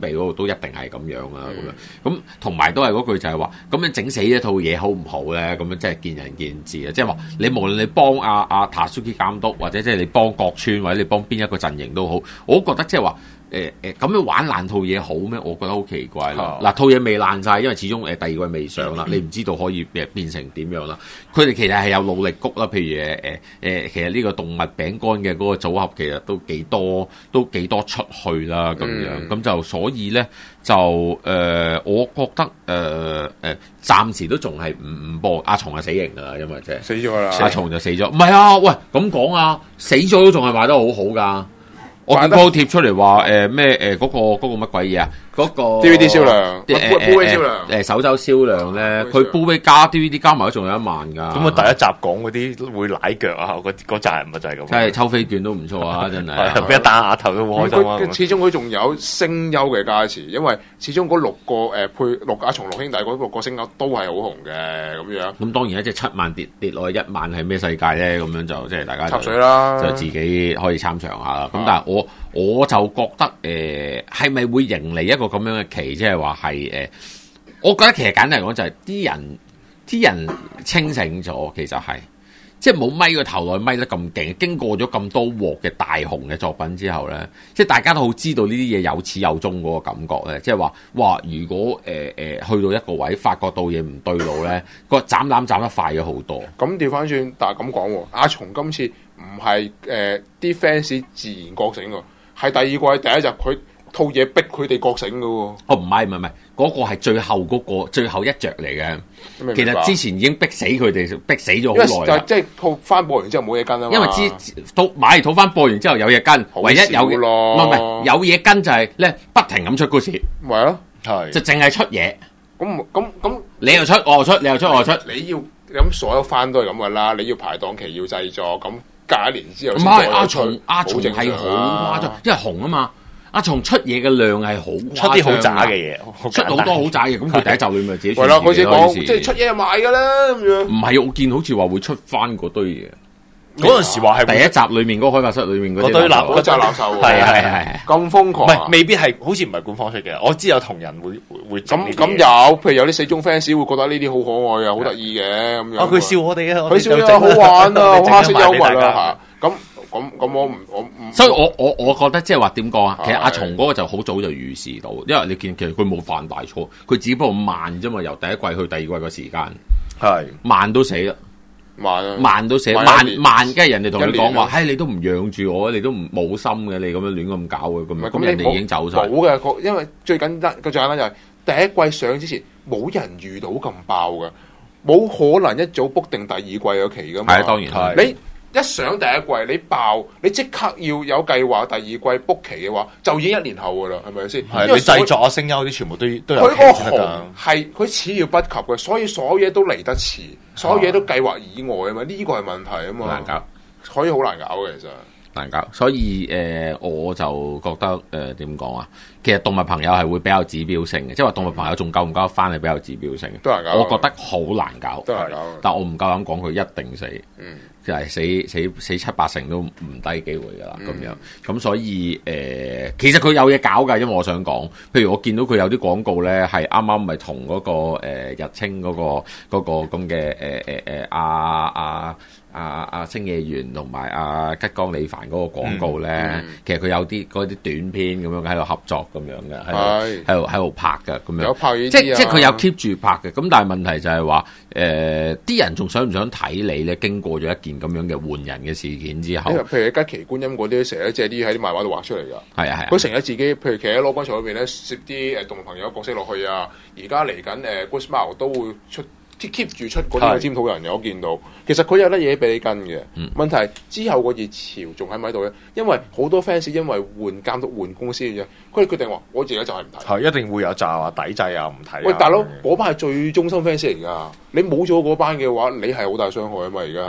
一定係咁樣啦咁樣。咁同埋都係嗰句就係話，咁樣整死一套嘢好唔好咧？咁樣即係見仁見智啊！即係話你無論你幫阿阿 Tatsuki 監督，或者即係你幫國村，或者你幫邊一個陣營都好，我都覺得即係話。誒誒咁樣玩爛套嘢好咩？我覺得好奇怪啦！嗱、啊，套嘢未爛晒，因為始終誒、呃、第二季未上啦，嗯、你唔知道可以誒變成點樣啦。佢哋其實係有努力谷啦，譬如誒誒誒，其實呢個動物餅乾嘅嗰個組合其實都幾多，都幾多出去啦咁樣。咁、嗯、就所以咧就誒、呃，我覺得誒誒、呃呃，暫時都仲係唔唔播。阿松係死刑㗎啦，因為即係死咗啦。 阿松就死咗，唔係啊？喂，咁講啊，死咗都仲係賣得好好㗎。我見嗰個貼出嚟話誒咩誒嗰個嗰、嗰個乜鬼嘢啊？嗰、嗰個 D V D 銷量，誒誒誒誒手周銷量咧，佢 Blu-ray 加 D V D 加埋都仲有一萬㗎。 咁啊，第一集講嗰啲會舐腳啊，嗰嗰集咪就係咁。即係抽飛券都唔錯啊，真係。 俾一打額頭都好開心啊！ 始終佢仲有聲優嘅加持，因為始終嗰六個誒、呃、配六阿松六兄弟嗰六個聲優都係好紅嘅咁樣。咁當然咧，即係七萬跌跌落去一萬係咩世界咧？咁樣就即係大家插水啦， 就自己可以參詳下啦。咁、啊、但係我我就覺得誒係咪會迎嚟一個咁樣嘅期？即係話係誒，我覺得其實簡單嚟講就係啲人啲人清醒咗，其實係即係冇咪個頭內咪得咁勁，經過咗咁多鑊嘅大紅嘅作品之後咧，即係大家都好知道呢啲嘢有始有終嗰個感覺咧，即係話哇，如果誒誒、呃、去到一個位，發覺到嘢唔對路咧，個斬攬斬得快咗好多。咁調翻轉，但係咁講喎，阿松今次唔係誒啲 fans 自然覺醒喎，係第二季第一集佢。套嘢逼佢哋覺醒嘅喎，哦唔係唔係唔係，嗰、嗰個係最後嗰、嗰個最後一着嚟嘅。其實之前已經逼死佢哋，逼死咗好耐啦。即係套翻播完之後冇嘢跟啊嘛。因為之套買套翻播完之後有嘢跟，唯一有嘅唔係唔係有嘢跟就係咧不停咁出故事。咪係咯，係就淨係出嘢。咁咁咁，你又出我又出，你又出我又出。你要咁所有番都係咁嘅啦，你要排檔期要製作，咁隔一年之後。唔係阿松阿松係好誇張，因為紅啊嘛。阿松出嘢嘅量係好出啲好渣嘅嘢，出好多好渣嘅，咁佢第一集裏咪自己出啦，佢自己講，即係出嘢就賣噶啦咁樣。唔係，我見好似話會出翻嗰堆嘢。嗰陣時話係第一集裏面嗰個開發室裏面嗰堆垃嗰扎垃圾，係係係咁瘋狂。唔係，未必係，好似唔係官方出嘅。我知有同人會會咁咁有，譬如有啲死忠 fans 會覺得呢啲好可愛啊，好得意嘅咁樣。佢笑我哋啊，佢笑得好玩啊，好黑色幽默啊嚇咁。咁咁我唔我唔，所以我我我覺得即係話點講啊？其實阿松嗰個就好早就預示到，因為你見其實佢冇犯大錯，佢只不過慢啫嘛，由第一季去第二季嘅時間係慢都死啦，慢啊慢都死，慢慢，跟住人哋同你講話，唉你都唔養住我，你都唔冇心嘅，你咁樣亂咁搞嘅咁，咁人哋已經走晒。冇嘅，因為最簡單個最簡單就係第一季上之前冇人遇到咁爆嘅，冇可能一早 book 定第二季嘅期噶嘛。係啊，當然係你。一上第一季你爆，你即刻要有計劃第二季 book 期嘅話，就已經一年後噶啦，係咪先？係你製作啊、聲優啲全部都都有期先得㗎。係佢始料不及嘅，所以所有嘢都嚟得遲，所有嘢都計劃以外啊嘛，呢、呢個係問題啊嘛。難搞，所以好難搞嘅其實。難搞，所以誒、呃，我就覺得誒點講啊？其實動物朋友係會比較指標性嘅，即係話動物朋友仲夠唔夠翻係比較指標性嘅。都難搞，我覺得好難搞，都難搞。但我唔夠膽講佢一定死，嗯，就係死死死七八成都唔低機會㗎啦。咁、嗯、樣咁所以誒、呃，其實佢有嘢搞㗎，因為我想講，譬如我見到佢有啲廣告咧，係啱啱咪同嗰個、呃、日清嗰、嗰個嗰、嗰個咁嘅誒誒誒阿阿。阿阿星野源同埋阿吉岡里帆嗰個廣告咧，嗯嗯、其實佢有啲嗰啲短片咁樣喺度合作咁樣嘅，喺度喺度喺度拍嘅咁樣。有拍呢啲啊！即即佢有 keep 住拍嘅，咁但係問題就係話，誒啲人仲想唔想睇你咧？經過咗一件咁樣嘅換人嘅事件之後，譬如吉崎觀音嗰啲，成日借啲喺啲漫畫度畫出嚟㗎。係啊係啊！佢成日自己，譬如企喺羅賓場裏邊咧，攝啲誒動物朋友角色落去啊。而家嚟緊誒 Good Smile 都會出。keep 住出嗰啲尖土人嘅，我見到其實佢有得嘢俾你跟嘅。嗯、問題之後個熱潮仲喺咪喺度咧？因為好多 fans 因為換監督換公司嘅啫，佢哋決定話我自己就係唔睇。係一定會有炸啊抵制啊唔睇。喂，大佬嗰班係最忠心 fans 嚟㗎，你冇咗嗰班嘅話，你係好大傷害啊嘛！而家係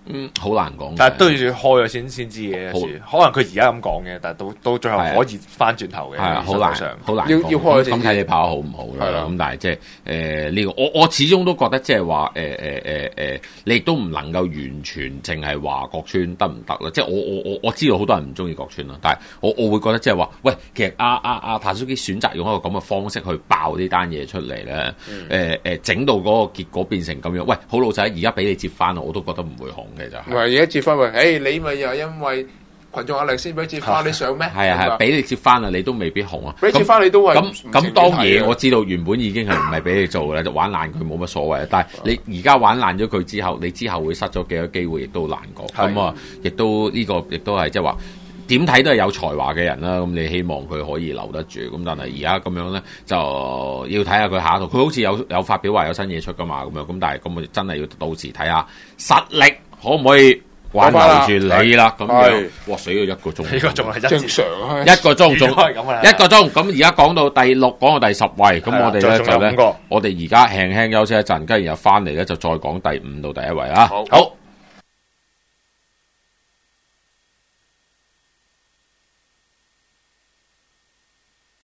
嗯，好難講。 但係都要開咗先先知嘅，有時可能佢而家咁講嘅，但係到到最後可以翻轉頭嘅。 係啊，好難好難要要開咁睇你跑得好唔好啦。咁但係即係誒呢個，我我始終都覺得即係話誒誒誒誒，你亦都唔能夠完全淨係話郭川得唔得啦。即係我我我我知道好多人唔中意郭川啦，但係我我會覺得即係話，喂，其實阿阿阿塔蘇基選擇用一個咁嘅方式去爆呢單嘢出嚟咧，誒誒整到嗰個結果變成咁樣，喂，好老實，而家俾你接翻，我都覺得唔會紅嘅就係。 唔係而家接翻喂，誒你咪又因為群眾壓力先俾接翻，你想咩？ 係啊係，俾你接翻啊，你都未必紅啊。 俾接翻你都係咁咁當然我知道原本已經係唔係俾你做嘅，就玩爛佢冇乜所謂。但係你而家玩爛咗佢之後，你之後會失咗幾多機會，亦都難講。咁啊，亦都呢個亦都係即係話。點睇都係有才華嘅人啦，咁你希望佢可以留得住，咁但係而家咁樣咧，就要睇下佢下一套。佢好似有有發表話有新嘢出噶嘛，咁樣咁但係咁我真係要到時睇下實力可唔可以挽留住你啦。咁樣哇死咗一個鐘， 呢個仲係正常啊， 一個鐘仲係咁啊， 一個鐘。咁而家講到第六，講到第十位，咁我哋咧就咧，我哋而家輕輕休息一陣，跟住又翻嚟咧就再講第五到第一位啦。 好。 好。